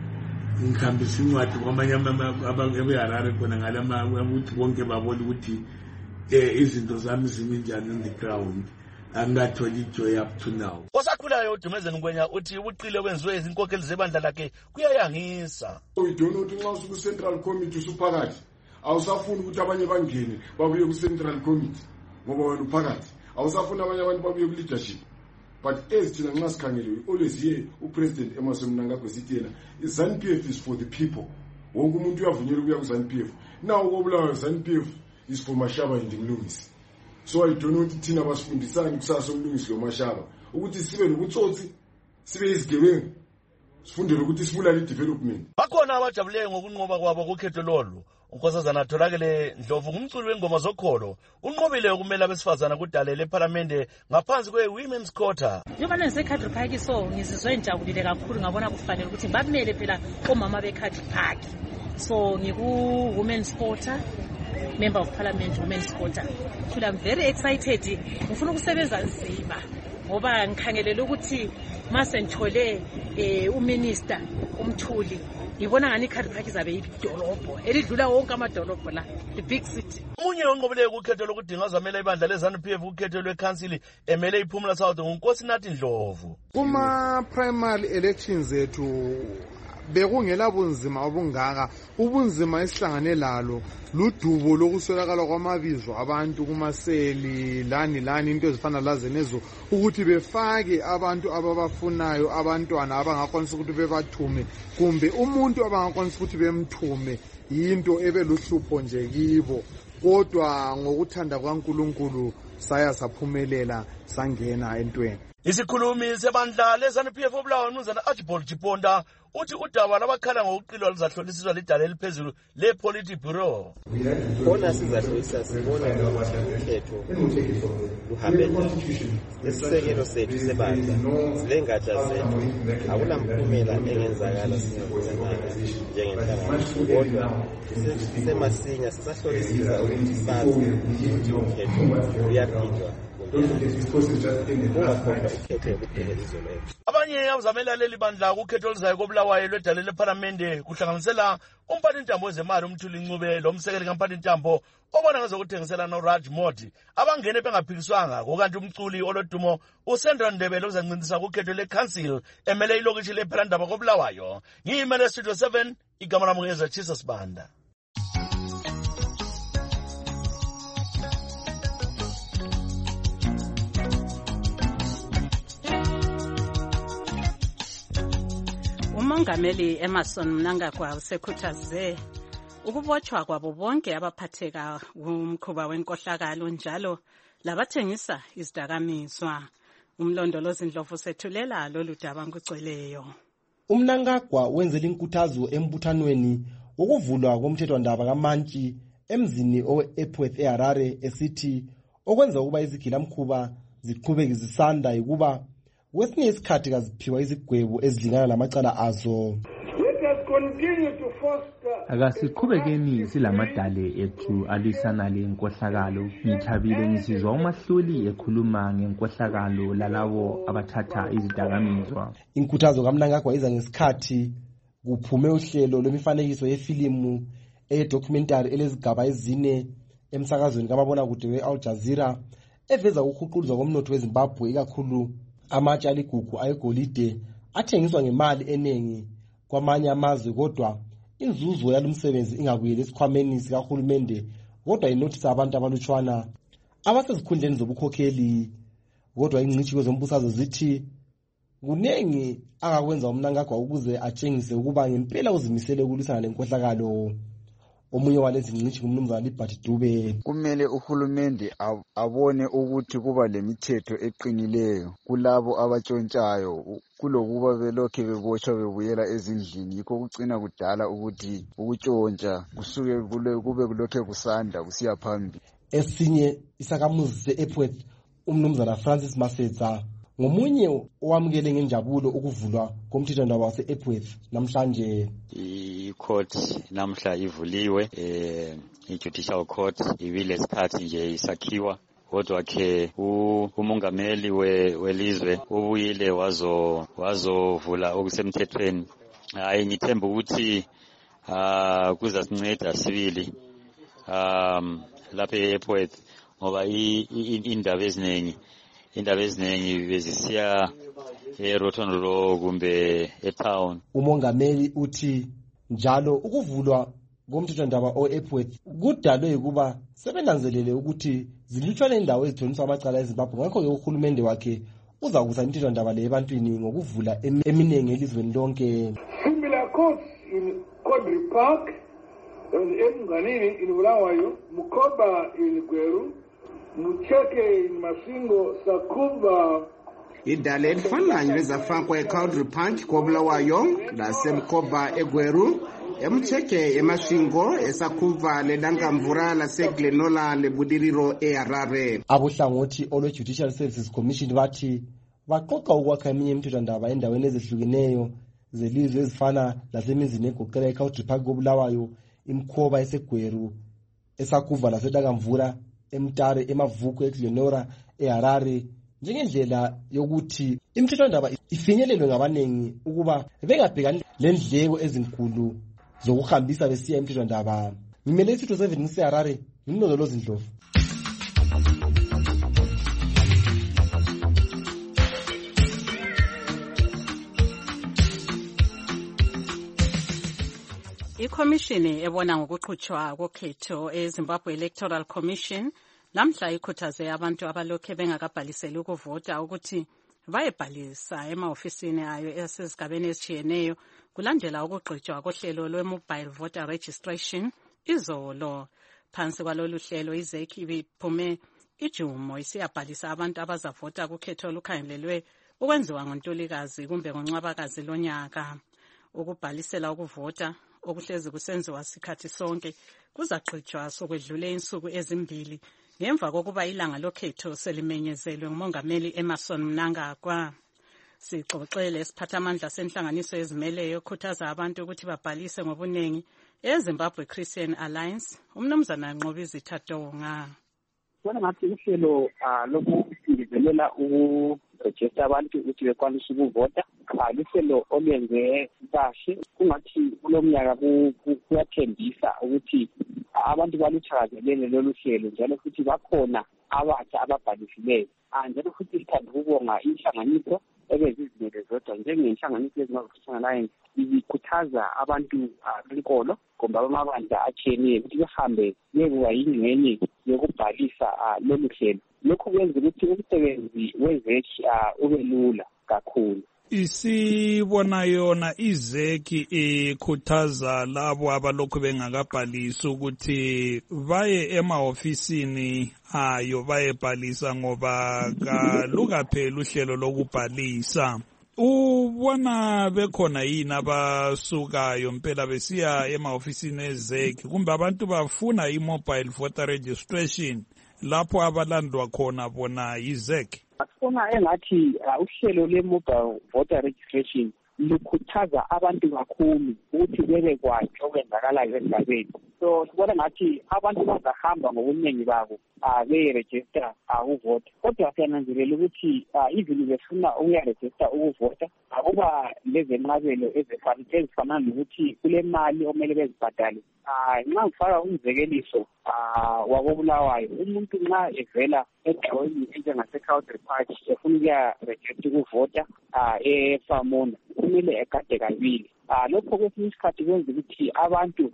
ngikhambisa incwadi kwamanye abeHarare khona ngalama ukuthi bonke babona ukuthi izinto zami zimi njani on the ground. Angatholi joy up to now. Osakhulayo uDumezeni Ngwenya uthi ubuqile kwenziwe izinkokheli zebandla lakhe kuyayangisa. We don't know ukuthi nxa usuku Central Committee usuphakathi awusafuni ukuthi abanye bangene babuye ku Central Committee ngoba wena uphakathi awusafuni abanye abantu babuye ku leadership. But as thina nxa sikhangele we always hear uPresident Emerson Mnangagwa sithi yena ZANU-P F is for the people. Wonke umuntu uyavunyelwa ukuya ku ZANU-P F. Now ukubulawa ZANU-P F is for Mashaba and Mlungisi. So I don't know ukuthi thina basifundisani kusasa umlungisi lo Mashaba ukuthi sibe nokutsotsi sibe izigebengu sifundele ukuthi sibulale development. Bakhona abajabuleyo ngokunqoba kwabo kukhetho lolu. Unkosazana Tholakele Ndlovu ngumculi wengoma zokholo unqobile ukumela abesifazana kudalele eParliament ngaphansi kwe Women's Quota. Njengoba ngiseCadre Park so ngizizwe ngijabulile kakhulu ngabona kufanele ukuthi bamele phela omama beCadre Park. So ngiku Women's Quota, Member of Parliament Women's Quota. I'm very excited. Ngifuna ukusebenza nzima ngoba ngikhangelele ukuthi mase ngithole eh uminister umthuli ngibona ngani iCadre Park izabe idolobho elidlula wonke amadolobho la the big city. Umunye onqobile ukhetho lokudinga ozamela ibandla leZANU-P F ukhetho lweCouncil emele iPhumula South nguNkosi Nathi Ndlovu. Kuma primary elections ethu bekungela bunzima obungaka. Ubunzima esihlangane lalo ludubo lokuswelakala kwamabizo abantu kumaseli lani lani into ezifana lazenezo ukuthi befake abantu ababafunayo abantwana abangakwanisa ukuthi bebathume kumbe umuntu abangakwanisa ukuthi bemthume yinto ebeluhlupho nje kibo. Kodwa ngokuthanda kwaNkulunkulu saya saphumelela sangena entweni. Isikhulumi sebandla le-ZANU-P F uBulawayo uMnumzana Archibald Chiponda uthi udaba labakhala ngokuqilwa luzahlolisiswa lidala eliphezulu le-Politburo. Khona sizahlolisisa sibone ukuthi ukhetho luhambe isisekelo sethu sebandla silengatsha zethu akunamphumela engenzakala singabonakala njengenhlangano kodwa semasinya sisahlolisisa ukuthi sazi ukuthi ukhetho luyaphindwa. Abanye abazamela leli bandla ukhetho oluzayo koBulawayo lwedala lephalamende kuhlanganisela umphathintambo wezemali uMthuli Ncube lomsekeli kamphathintambo obona ngezokuthengisela noRaj Modi abangene bengaphikiswanga kokanti umculi olodumo uSandra Ndebele uzancincisa kukhetho leCouncil emele ilokishi lephalandaba koBulawayo. Ngiyimele Studio seven igama lami ngeza Jesus Banda. uMongameli Emmerson Mnangagwa usekhuthaze ukubotshwa kwabo bonke abaphatheka kumkhuba wenkohlakalo njalo labathengisa izidakamizwa. Umlondolozi Ndlovu sethulela lolu daba ngugcweleyo. uMnangagwa wenzela inkuthazo embuthanweni ukuvulwa komthethwandaba kaMantshi emzini owe-Epworth eHarare esithi okwenza ukuba izigilamkhuba ziqhubeke zisanda ukuba kwesinye isikhathi kaziphiwa izigwebo ezilingana namacala azo. Akasiqhubekeni silamadale ethu alisana lenkohlakalo. Ngithabile ngisizwa umahluli ekhuluma ngenkohlakalo lalabo abathatha izidakamizwa. Inkuthazo kaMnangagwa iza ngesikhathi kuphume uhlelo lwemifanekiso yefilimu edocumentary elezigaba ezine emsakazweni kamabonakude we-Al Jazeera eveza ukukhuquluzwa komnotho weZimbabwe ikakhulu amatshe aligugu ayegolide athengiswa ngemali eningi kwamanye amazwe kodwa inzuzo yalomsebenzi ingabuyeli esikhwameni sikahulumende kodwa inothisa abantu abalutshwana abasezikhundleni zobukhokheli. Kodwa ingcitshi kwezombusazwe zithi kunengi angakwenza uMnangagwa ukuze atshengise ukuba ngempela uzimisele ukulwisana lenkohlakalo. Omunye walezi ngcitshi ngumnumzana Liberty Dube. Kumele uhulumende abone ukuthi kuba lemithetho eqinileyo kulabo abatshontshayo kulokuba belokhe bebotshwa bebuyela ezindlini. Yikho kucina kudala ukuthi ukutshontsha kusuke kube kulokhe kusanda kusiya phambili. Esinye isakamuzi se-Epworth umnumzana Francis Masetsa ngomunye owamukele ngenjabulo ukuvulwa komthethwandaba wase-Epworth namhlanje. I-court namhla ivuliwe, eh i-judicial court ibile sikhathi nje isakhiwa kodwa ke umongameli welizwe ubuyile wazo wazovula okusemthethweni. Hayi ngithemba ukuthi ah kuzasinceda sibili um lapha e-Epworth ngoba indaba eziningi indaba eziningi bezisiya eRoton Road kumbe eTown. Umongameli uthi njalo ukuvulwa komthethwandaba o-Epworth kudalwe ukuba sebenanzelele ukuthi zilutshwana indawo ezithoniswa amacala eZimbabwe. Ngakho-ke uhulumende wakhe uzakuza imithethwandaba le ebantwini ngokuvula eminengi elizweni lonke. Similar courts in Kodri Park, eMnganini in Bulawayo, Mukoba in Gweru, Mucheke in Masingo, Sakuba. Idale elifanayo lezafakwa eCodri Park koBulawayo lasemkoba eGweru eMcheke eMashingo eSakuva leDangamvura laseGlenola leBudiriro eHarare. Abohlangothi olwe Judicial Services Commission bathi baqoqa ukwakha eminye imithethwandaba endaweni ezehlukeneyo zelizwe ezifana lasemizini egoqela eCodri Park koBulawayo, imkhoba eseGweru, eSakuva laseDangamvura, eMtare, eMavuko, eGlenora, eHarare njengendlela yokuthi imithethwandaba ifinyelelwe ngabanengi ukuba bengabhekani lendleko ezinkulu zokuhambisa besiya imithethwandaba. Ngimele isitho seven ngiseHarare, ngimlondolozi Ndlovu. ikhomishini ebona ngokuqhutshwa kokhetho eZimbabwe Electoral Commission namhla ikhuthaze abantu abalokhe bengakabhaliseli ukuvota ukuthi bayebhalisa emahofisini ayo esezigabeni ezitshiyeneyo kulandela ukugqitshwa kohlelo lwe-mobile voter registration izolo. Phansi kwalolu hlelo iZEC ibiphume ijumo isiyabhalisa abantu abazavota kukhetho olukhangelelwe ukwenziwa ngoNtulikazi kumbe ngoNcwabakazi lonyaka. Ukubhalisela ukuvota okuhlezi kusenziwa sikhathi sonke kuzaqhutshwa sokwedlule insuku ezimbili ngemva kokuba ilanga lokhetho selimenyezelwe nguMongameli Emmerson Mnangagwa. Sixoxele isiphathamandla senhlanganiso ezimeleyo khuthaza abantu ukuthi babhalise ngobunengi eZimbabwe Christian Alliance, uMnumzana Nqobizi Thatonga. Bona ngathi uhlelo lokusindizelela ukurejista abantu ukuthi bekwanise ukuvota lihlelo olwenze kahle, kungathi kulo mnyaka kuyathembisa ukuthi abantu baluthakazelele lolu hlelo njalo futhi bakhona abatsha ababhalisileyo. Njalo futhi sithanda ukubonga inhlanganiso ebezizimele zodwa njengenhlanganiso yeZimbabwe Christian Alliance ibikhuthaza abantu benkolo kumbe amabandla atshiyeneyo ukuthi behambe bekuba yingxenye yokubhalisa lolu hlelo. Lokhu kwenza ukuthi umsebenzi weZEC ube lula kakhulu. Isibona yona iZEC ikhuthaza labo abalokhu bengakabhalisi ukuthi baye emahofisini ayo bayebhalisa ngoba kalukaphela uhlelo lokubhalisa. Ubona bekhona yini abasukayo mpela besiya emahofisini eZEC kumbe abantu bafuna i-mobile voter registration lapho abalandwa khona bona yiZEC? Sibona engathi uhlelo le-mobile voter registration lukhuthaza abantu kakhulu ukuthi bebekwazi okwenzakalayo esigabeni. So sibona ngathi abantu bazahamba ngobuningi babo beyerejista ukuvota. Kodwa siyananzelela ukuthi izinto befuna ukuyarejista ukuvota akuba lezenqabelo ezifana nokuthi kule mali omele bezibhadale. Nxa ngifaka umzekeliso wakobulawayo, umuntu nxa evela endaweni enjengase-Country Park efuna ukuyarejista ukuvota eFamona kumele egade kabili. Lokho kwesinye isikhathi kwenza ukuthi abantu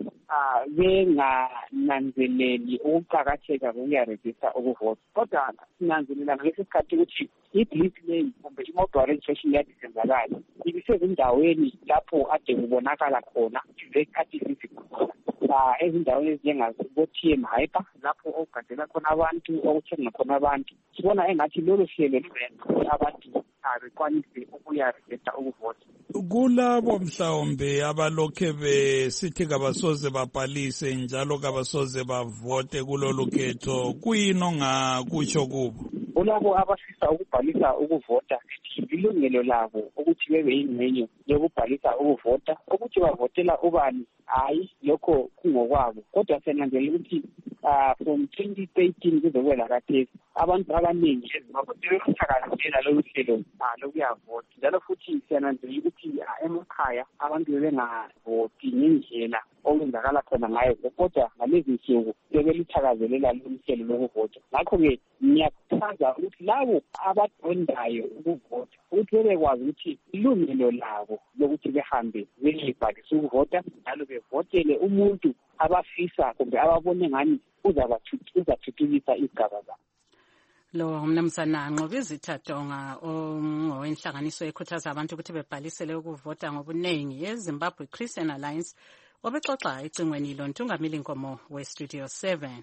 bengananzeleli ukuqakatheka kokuyarejista ukuvota. Kodwa sinanzelela ngalesi sikhathi ukuthi i-blitz leyi kumbe i-mobile registration yadisenzakala ibisezindaweni lapho ade kubonakala khona iZEC isikhona ezindaweni ezinjengazo-T M Hyper lapho okugadela khona abantu okuthenga khona abantu. Sibona engathi lolu hlelo lubenza abantu bekwanise ukuyarejista ukuvota. Kulabo mhlawumbe abalokhe besithi kabasoze babhalise njalo kabasoze bavote kulolu khetho, kuyini ongakutsho kubo? Kulabo abafisa ukubhalisa ukuvota ilungelo labo ukuthi bebe yingxenye yokubhalisa ukuvota. Ukuthi bavotela ubani hayi lokho kungokwabo, kodwa siyananzelela ukuthi from twenty thirteen kuze kwela khathesi abantu abaningi eZimbabwe sebekuthakazelela lolu hlelo lokuyavota. Njalo futhi siyananzelela ukuthi emakhaya abantu bebengavoti ngendlela okwenzakala khona ngayo, kodwa ngalezi nsuku sebeluthakazelela lolu hlelo lokuvota. Ngakho-ke ngiyakhuthaza ukuthi labo abadondayo ukuvota ukuthi bebekwazi ukuthi ilungelo labo lokuthi behambe beyebhalisa ukuvota njalo bevotele umuntu abafisa kumbe ababone ngani uzathuthukisa izigaba zabo. Lo Mnumzana Nqobizi Thatonga ongowenhlanganiso ekhuthaza abantu ukuthi bebhalisele ukuvota ngobunengi yeZimbabwe Christian Alliance obexoxa ecingweni loNtungamili Nkomo we-Studio seven.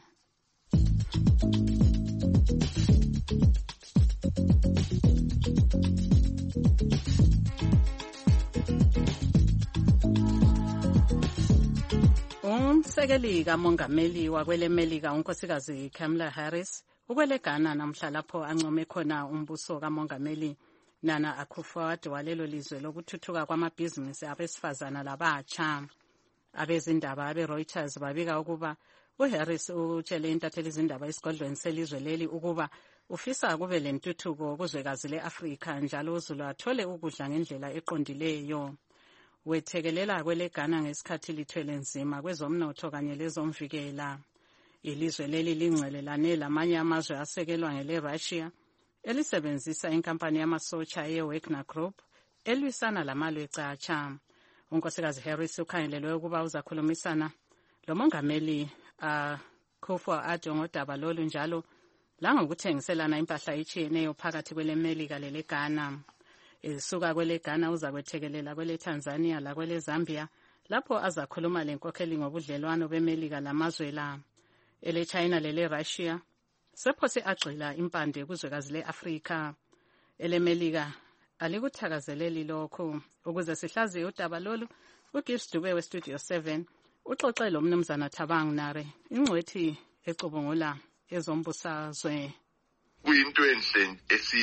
Umsekeli kamongameli wakwele Melika unkosikazi Kamala Harris ukwele Ghana namhla lapho ancome khona umbuso kamongameli Nana Akufo-Addo walelo lizwe lokuthuthuka kwamabhizinisi abesifazana labatsha. Abezindaba abe-Reuters babika ukuba uHarris utshele intatheli izindaba esigodlweni selizwe leli ukuba ufisa kube lentuthuko kuzwekazi le-Afrika njalo uzulu athole ukudla ngendlela eqondileyo. Wethekelela kwele Ghana ngesikhathi lithwele nzima kwezomnotho kanye lezomvikela. Ilizwe leli lingcelelane lamanye amazwe asekelwa ngele Russia elisebenzisa inkampani yamasotsha ye-Wagner Group elwisana lamalwe ecatsha. unkosikazi Harris ukhangelelwe ukuba uzakhulumisana lo mongameli uh, Akufo-Addo ngodaba lolu njalo langokuthengiselana impahla etshiyeneyo phakathi kwele Melika lele Ghana. Esuka kwele Ghana uza kwethekelela kwele Tanzania la kwele Zambia lapho azakhuluma lenkokheli ngobudlelwano beMelika lamazwe la. Ele China lele Russia sephose agxila impande kuzwekazi le-Afrika. Ele Melika alikuthakazeleli lokho. Ukuze sihlaziye udaba lolu, uGibbs Dube weStudio seven uxoxe lo mnumzana Thabang Nare ingcwethi ecubungula ezombusazwe. Kuyinto enhle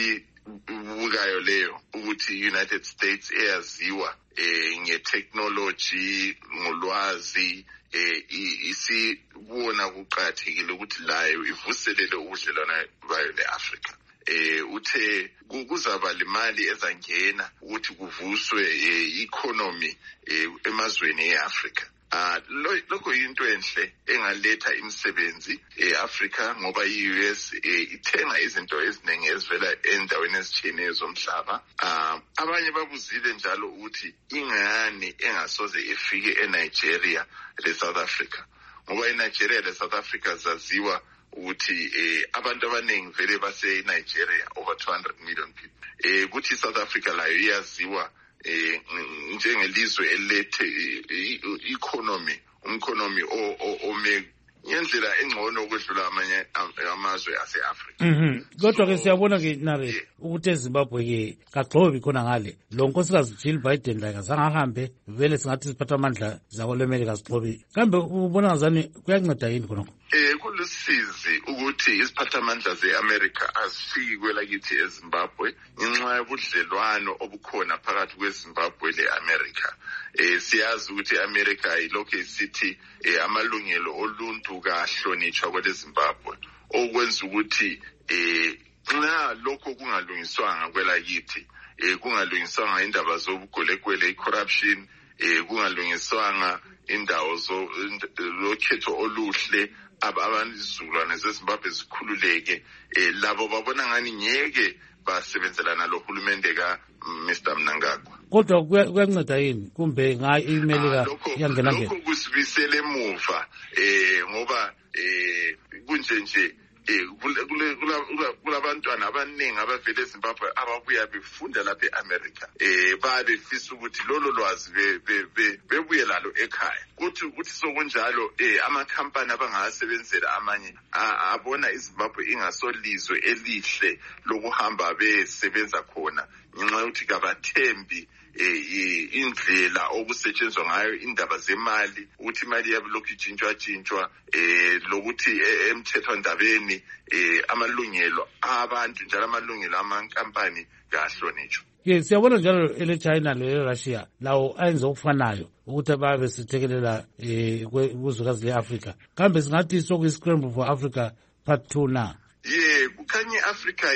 esibukayo leyo ukuthi United States eyaziwa eh ngetechnology ngolwazi eh isibona kuqhathekile ukuthi layo ivuselele ubudlelwano bayo leAfrica. Eh uthe kuzaba lemali ezangena ukuthi kuvuswe economy emazweni eAfrica. Ah lokho into enhle engaletha imisebenzi eAfrica ngoba i-U S ithenga izinto eziningi ezivela endaweni ezitshiyeneyo zomhlaba. Ah abanye babuzile njalo ukuthi ingane engasoze ifike eNigeria leSouth Africa ngoba eNigeria leSouth Africa zaziwa ukuthi eh abantu abaningi vele base Nigeria over two hundred million people. Eh kuthi South Africa layo iyaziwa eh njengelizwe elethe economy umkhonomi ome ngendlela engcono ukwedlula amanye amazwe aseAfrica. Mhm. Kodwa ke siyabona ke Nare ukuthi eZimbabwe ke kagxobi khona ngale. Lo nkosikazi Jill Biden la kazange ahambe vele singathi siphatha amandla zako leMelika zigxobi. Kambe ubona ngazani kuyanceda yini khona? Eh kulusizi ukuthi iziphathamandla zeAmerica azifiki kwelakithi eZimbabwe ngenxa yobudlelwano obukhona phakathi kweZimbabwe leAmerica. Eh siyazi ukuthi iAmerica ilokho isithi amalungelo oluntu kahlonitshwa kweleZimbabwe okwenza ukuthi eh nxa lokho kungalungiswanga kwelakithi eh kungalungiswanga indaba zobugolekwele icorruption eh kungalungiswanga indawo zo lokhetho oluhle abantwana zeZimbabwe zikhululeke eh labo babona ngani ngeke basebenzelana lo hulumende ka Mister Mnangagwa. Kodwa kuyanceda yini kumbe nga imelika yangena nje? Lokho kusibisele emuva eh ngoba eh kunje nje eh kulabantwana abaningi abavele eZimbabwe ababuya befunda lapha eAmerica eh babefisa ukuthi lolo lwazi bebuye lalo ekhaya. Kuthi ukuthi sokunjalo eh amakhampani abangasebenzela amanye abona iZimbabwe ingasolizwe elihle lokuhamba besebenza khona ngenxa yokuthi kabathembi eh indlela okusetshenzwa ngayo indaba zemali ukuthi imali yabo lokhu ijintshwa jintshwa eh lokuthi emthethwandabeni eh amalungelo abantu njalo amalungelo amankampani kahlonitshwa. Ke siyabona njalo ele China le Russia lawo ayenza okufanayo ukuthi babe sithekelela eh kuzwekazi leAfrica. Kambe singathi soku-scramble for Africa part two na? Yeah, kukhanya iAfrica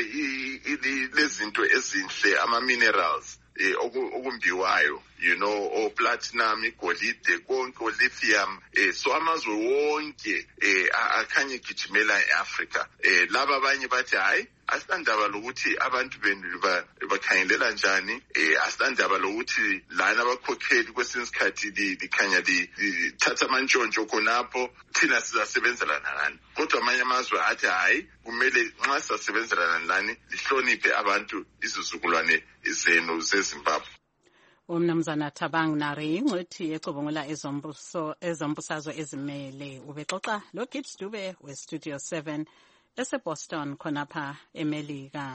lezinto ezinhle ama-minerals eh okumbiwayo you know o platinum igolide konke lithium eh so amazwe wonke eh akhanye gijimela eAfrica eh laba abanye bathi hayi asitandaba lokuthi abantu benu bakhangelela njani eh asitandaba lokuthi lana abakhokheli kwesinye isikhathi likhanya lithatha amantshontsho khonapho thina sizasebenzelana nani kodwa amanye amazwe athi hayi kumele nxa sizasebenzelana nani lihloniphe abantu izizukulwane zenu zeZimbabwe. Umnumzana Thabang Nare ingcwethi ecubungula ezombuso ezombusazwe ezimele ubexoxa lo Gibbs Dube weStudio seven eseBoston khonapha eMelika.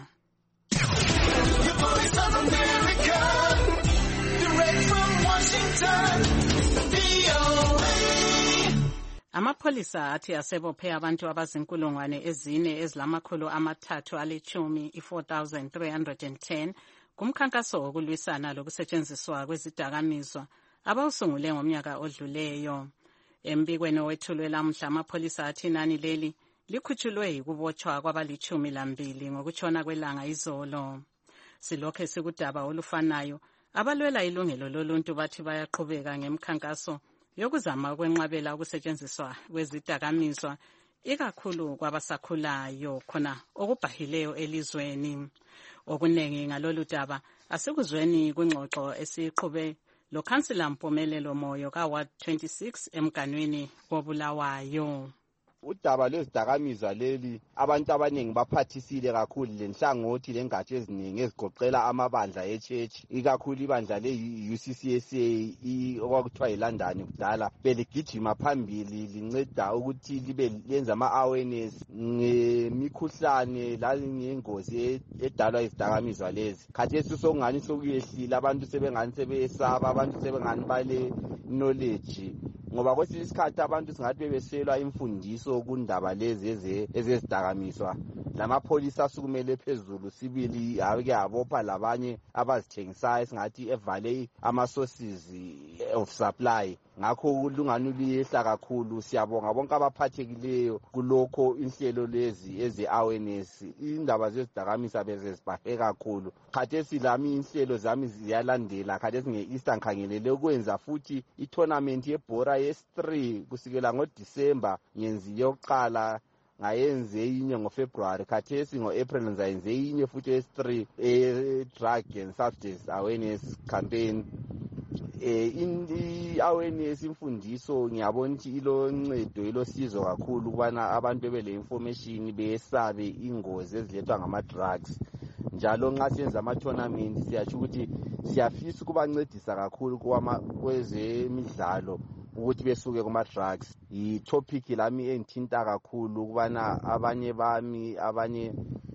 Amapholisa athi asebophe abantu abazinkulungwane ezine ezilamakhulu amathathu alithumi i-four thousand three hundred ten kumkhankaso wokulwisana lokusetshenziswa kwezidakamizwa abawusungule ngomnyaka odluleyo. Embikweni owethulwe lamhla amapholisa athi inani leli likhutshulwe yikubotshwa kwabalithumi lambili ngokutshona kwelanga izolo. Silokhe sikudaba olufanayo abalwela ilungelo loluntu bathi bayaqhubeka ngemkhankaso yokuzama ukwenqabela ukusetshenziswa kwezidakamizwa ikakhulu kwabasakhulayo khona okubhahileyo elizweni. Okunengi ngalolu daba asikuzweni kwingxoxo esiqhube lo khansila Mpumelelo Moyo ka Ward twenty-six emganweni koBulawayo. Udaba lwezidakamizwa leli abantu abaningi baphathisile kakhulu lenhlangothi lengatsha eziningi ezigoqela amabandla eChurch ikakhulu ibandla le-U C C S A okwakuthiwa yiLondon kudala beligijima phambili linceda ukuthi libe lenza ama-awareness ngemikhuhlane langengozi edalwa izidakamizwa lezi. Khathesi sokungani sokuyehlile abantu sebengani sebeyesaba abantu sebengani bale knowledge ngoba kwesinye isikhathi abantu singathi bebeselwa imfundiso kundaba lezi ezezidakamizwa lamapholisa asukumele phezulu sibili ake abopha labanye abazithengisayo singathi evale ama-sources of supply. Ngakho ulungano luyehla kakhulu. Siyabonga bonke abaphathekileyo kulokho inhlelo lezi eze-awareness. Indaba zezidakamizwa bezezibhahe kakhulu. Khathesi lami inhlelo zami ziyalandela. Khathesi nge-Easter ngikhangelele ukwenza futhi i-tournament yebhora yes three kusukela ngoDisemba ngenzi yokuqala ngayenze inye ngoFebruary. Khathesi ngo-April ngizayenze inye futhi yes three e-drug and substance awareness campaign. Eh indi awareness imfundiso ngiyabona ukuthi iloncedo ilosizo kakhulu kubana abantu bebele information besabe ingozi ezilethwa ngama drugs. Njalo nxa senza ama tournament siyatsho ukuthi siyafisa ukubancedisa kakhulu kwezemidlalo ukuthi besuke kuma drugs. I topic lami engithinta kakhulu kubana abanye bami abanye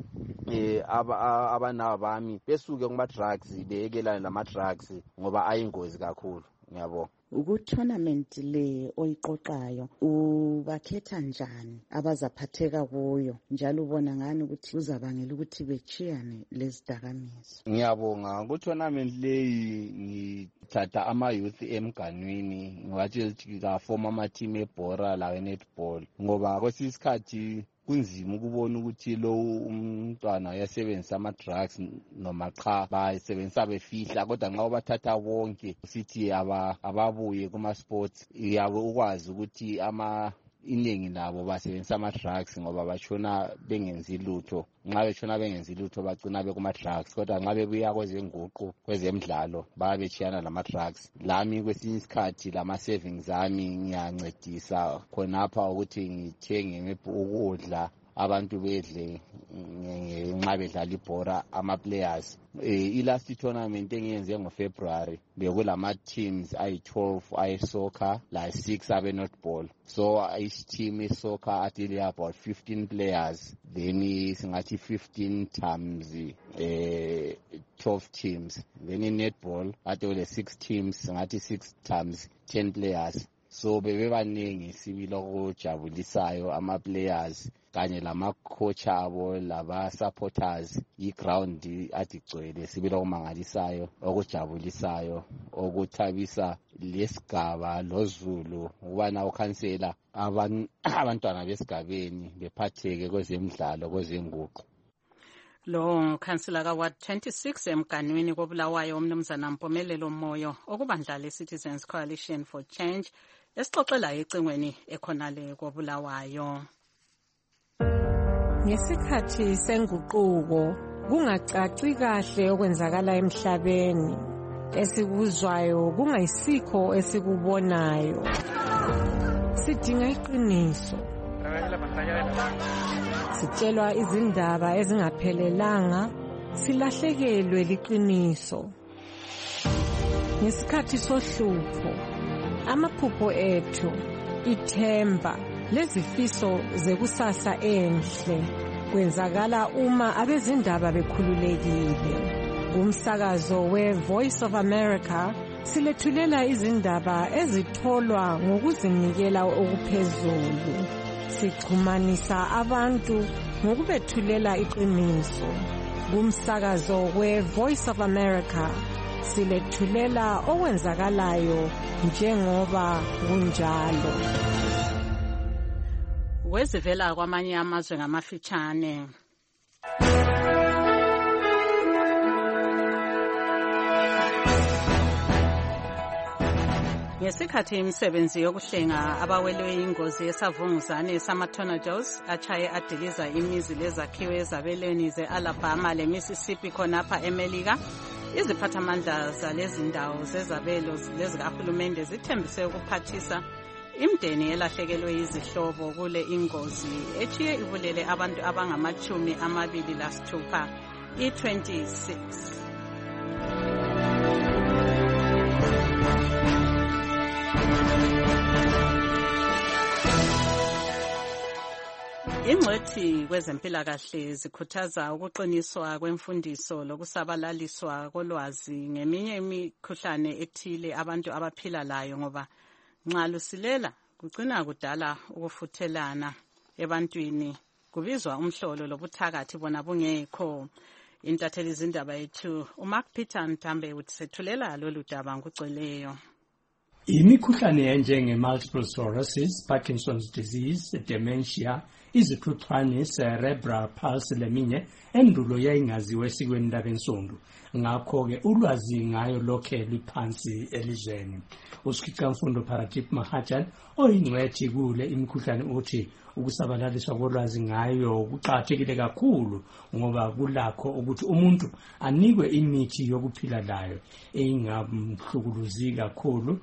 eh abana bami besuke kuma drugs beyekelana nama drugs ngoba ayingozi kakhulu. Ngiyabonga. Ku-tournament le oyiqoqayo ubakhetha njani abazaphatheka kuyo njalo ubona ngani ukuthi uzabangela ukuthi bechiyane lezidakamizwa? Ngiyabonga. Ku-tournament leyi ngithatha ama-youth emganwini ngiwathi ukuthi ka-form ama-team ebhora lawe netball ngoba kwesinye isikhathi kunzima ukubona ukuthi lo umntwana uyasebenzisa ama-drugs noma cha bayisebenzisa befihla kodwa nxa ubathatha bonke sithi ababuye kuma-sports iyabe ukwazi ukuthi ama iningi labo basebenzisa ama-drugs ngoba batshona bengenzi lutho. Nxa betshona bengenzi lutho bagcina bekuma-drugs kodwa nxa bebuya kwezenguqu kwezemidlalo bayabetshiyana lama-drugs. Lami kwesinye isikhathi lama-savings ami ngiyancedisa khonapha ukuthi ngithenge ukudla abantu bedle nxa bedlala ibhora ama-players. I-last tournament engiyenze ngoFebruary bekulama teams ayi-twelve ayi-soccer la-six abe-netball. So each team i-soccer adile about fifteen players then singathi fifteen times eh twelve teams. Then in-netball adile six teams singathi six times ten players. So bebebaningi sibili okujabulisayo ama-players kanye lama-coach abo laba-supporters. I-ground adigcwele sibili okumangalisayo okujabulisayo okuthabisa lesigaba loZulu ukubana ukhansela abantwana besigabeni bephatheke kwezemidlalo kwezenguqu. Lo khansila ka Ward twenty-six emganwini koBulawayo umnumzana Mpumelelo Moyo okubandla Citizens Coalition for Change esixoxela ecingweni ekhonale koBulawayo. Ngesikhathi senguquko kungacaci kahle okwenzakala emhlabeni esikuzwayo kungayisikho esikubonayo. Sidinga iqiniso. Sitshelwa izindaba ezingaphelelanga silahlekelwe liqiniso. Ngesikhathi sohlupho amaphupho ethu ithemba lezifiso zekusasa enhle kwenzakala uma abezindaba bekhululekile. Umsakazo we-Voice of America silethulela izindaba ezitholwa ngokuzinikela okuphezulu. Sixhumanisa abantu ngokubethulela iqiniso. Kumsakazo we-Voice of America silethulela okwenzakalayo njengoba kunjalo. Wezivela kwamanye amazwe ngamafitshane. Ngesikhathi imisebenzi yokuhlenga abawelwe ingozi yesavunguzane sama-tornadoes achaye adiliza imizi lezakhiwo ezabelweni ze-Alabama le-Mississippi khonapha eMelika iziphathamandla zalezi ndawo zezabelo lezikahulumende zithembise ukuphathisa imdeni elahlekelwe izihlobo kule ingozi echiye ibulele abantu abangamachumi amabili lasithupha i twenty-six. Ingcwethi kwezempilakahle zikhuthaza ukuqiniswa kwemfundiso lokusabalaliswa kolwazi ngeminye imikhuhlane ethile abantu abaphila layo ngoba nxa lusilela kugcina kudala ukufuthelana ebantwini kubizwa umhlolo lobuthakathi bona bungekho. Intatheli izindaba yethu uMark Peter Ntambe uthi sethulela lolu daba ngugcweleyo. Imikhuhlane enjenge multiple sclerosis, Parkinson's disease, dementia, izithuthwane, cerebral palsy leminye endulo yayingaziwe esikweni labensundu. Ngakho-ke ulwazi ngayo lokhe liphansi elizweni. Usikhicamfundo Paratip Mahajan oyingcwethi kule imikhuhlane uthi ukusabalaliswa kolwazi ngayo kuqakathekile kakhulu ngoba kulakho ukuthi umuntu anikwe imithi yokuphila layo engamhlukuluzi kakhulu,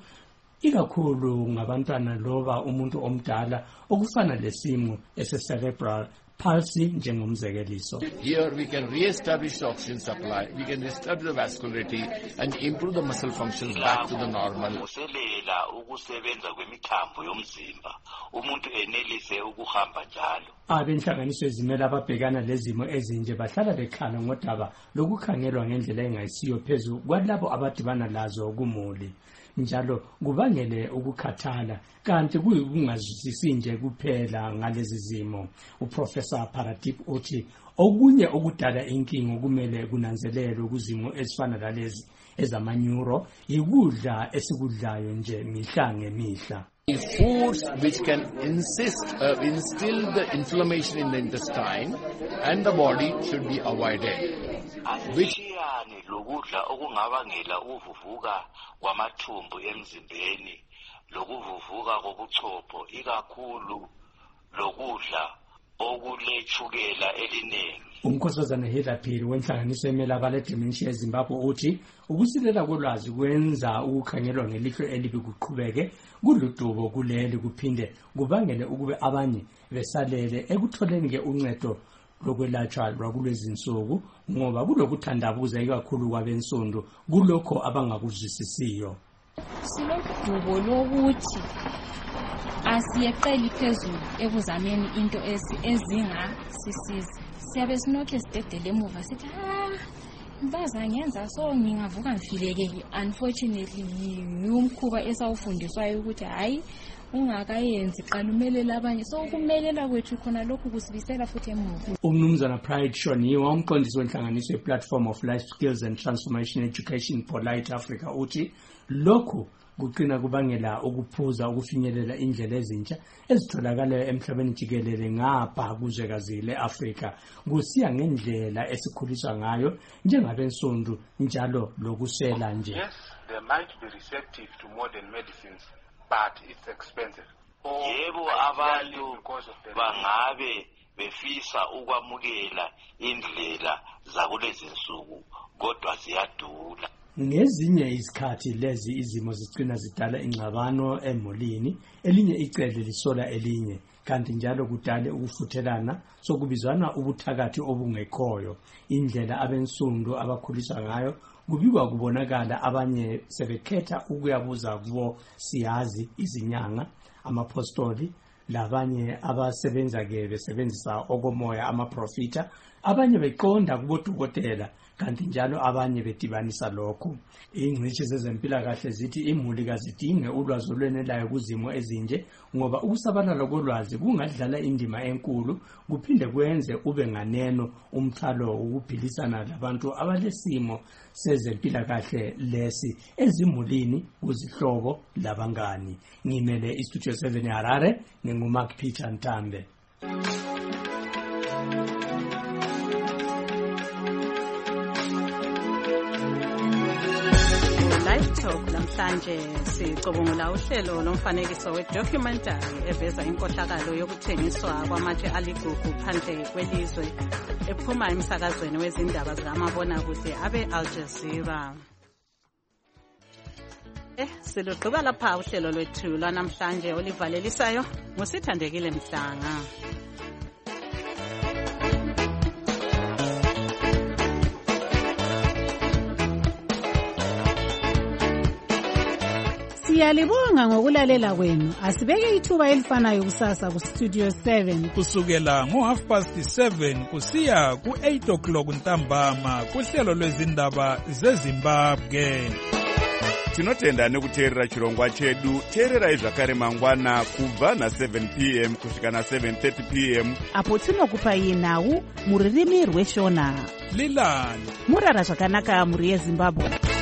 ikakhulu ngabantwana loba umuntu omdala okufana lesimo ese-cerebral palsy njengomzekeliso. Here we can re-establish the oxygen supply, we can establish the vascularity and improve the muscle functions back to the normal. Ukuselela ukusebenza kwemithambo yomzimba umuntu enelise ukuhamba njalo. Abenhlanganiso ezimele ababhekana lezimo ezinje bahlala bekhala ngodaba lokukhangelwa ngendlela engayisiyo phezu kwalabo abadibana lazo kumuli. Njalo kubangele ukukhathala kanti kuyikungazwisisi nje kuphela ngalezi zimo. Uprofessor Paradip uthi okunye okudala inkingo kumele kunanzelelwe kuzimo ezifana lalezi ezamanyuro yikudla esikudlayo nje mihla ngemihla. Foods which can insist uh, instill the inflammation in the intestine and the body should be avoided. Asishiyane lokudla okungabangela ukuvuvuka kwamathumbu emzimbeni lokuvuvuka kobuchopho ikakhulu lokudla okulechukela eliningi. Umkhosazana Hilapiri wenhlanganiso emele abale dementia eZimbabwe uthi ukusilela kolwazi kwenza ukukhangelwa ngelihlo elibi kuqhubeke kuludubo kuleli kuphinde kubangele ukube abanye besalele ekutholeni ke uncedo lokwelatshwa lwakulezi insuku ngoba kulokuthandabuza ikakhulu kwabensundu kulokho abangakuzwisisiyo. Silodubo lokuthi asiyeqeli phezulu ekuzameni into ezingasisiza. Siyabe sinokhe sidedele emuva sithi ah baza ngenza so ngingavuka ngifilekeke. Unfortunately ngiyumkhuba esawufundiswayo ukuthi hayi ungakayenzi qala umelela abanye so ukumelela kwethu khona lokhu kusibisela futhi emuva. Umnumzana Pride Shoniwa umqondisi wenhlanganiso ye-Platform of Life Skills and Transformation Education Polite Africa uthi lokhu kuqina kubangela ukuphuza ukufinyelela indlela ezintsha ezitholakala emhlabeni jikelele ngapha kuzwekazi le-Afrika kusiya ngendlela esikhuliswa ngayo njengabensundu njalo lokusela nje. Yes, they might be receptive to modern medicines, but it's expensive. Yebo abantu bangabe befisa ukwamukela indlela zakulezi insuku kodwa ziyadula. Ngezinye izikhathi lezi izimo zicina zidala ingxabano emulini elinye icele lisola elinye kanti njalo kudale ukufuthelana sokubizwana ubuthakathi obungekhoyo. Indlela abensundu abakhuliswa ngayo kubikwa kubonakala abanye sebekhetha ukuyabuza kubo siyazi izinyanga amapostoli labanye abasebenza ke besebenzisa okomoya amaprofita abanye beqonda kubodokotela kanti njalo abanye bedibanisa lokho. Ingcitshi zezempilakahle zithi imuli kazidinge ulwazi olwenelayo kuzimo ezinje ngoba ukusabalala kolwazi kungadlala indima enkulu kuphinde kwenze ube nganeno umthalo ukuphilisana labantu abalesimo sezempilakahle lesi ezimulini kuzihlobo labangani. Ngimele istudio seven Harare nginguMark Peter Ntambe. Talk namhlanje sicubungula uhlelo lomfanekiso we-documentary eveza inkohlakalo yokuthengiswa kwamatshe aligugu phandle kwelizwe ephuma emsakazweni wezindaba zikamabonakude abe-Al Jazeera. Eh silugqiba lapha uhlelo lwethu lwanamhlanje olivalelisayo ngusithandekile Mhlanga. Siyalibonga ngokulalela kwenu. Asibeke ithuba elifanayo kusasa ku Studio seven kusukela ngo half past seven kusiya ku eight o'clock ntambama kuhlelo lwezindaba zeZimbabwe. Tinotenda nekuteerera chirongwa chedu. Teererai zvakare mangwana kubva na seven p m kusvika na seven thirty p m apo tinokupai nhau muririmi rweshona. Lilani murara zvakanaka muri yeZimbabwe.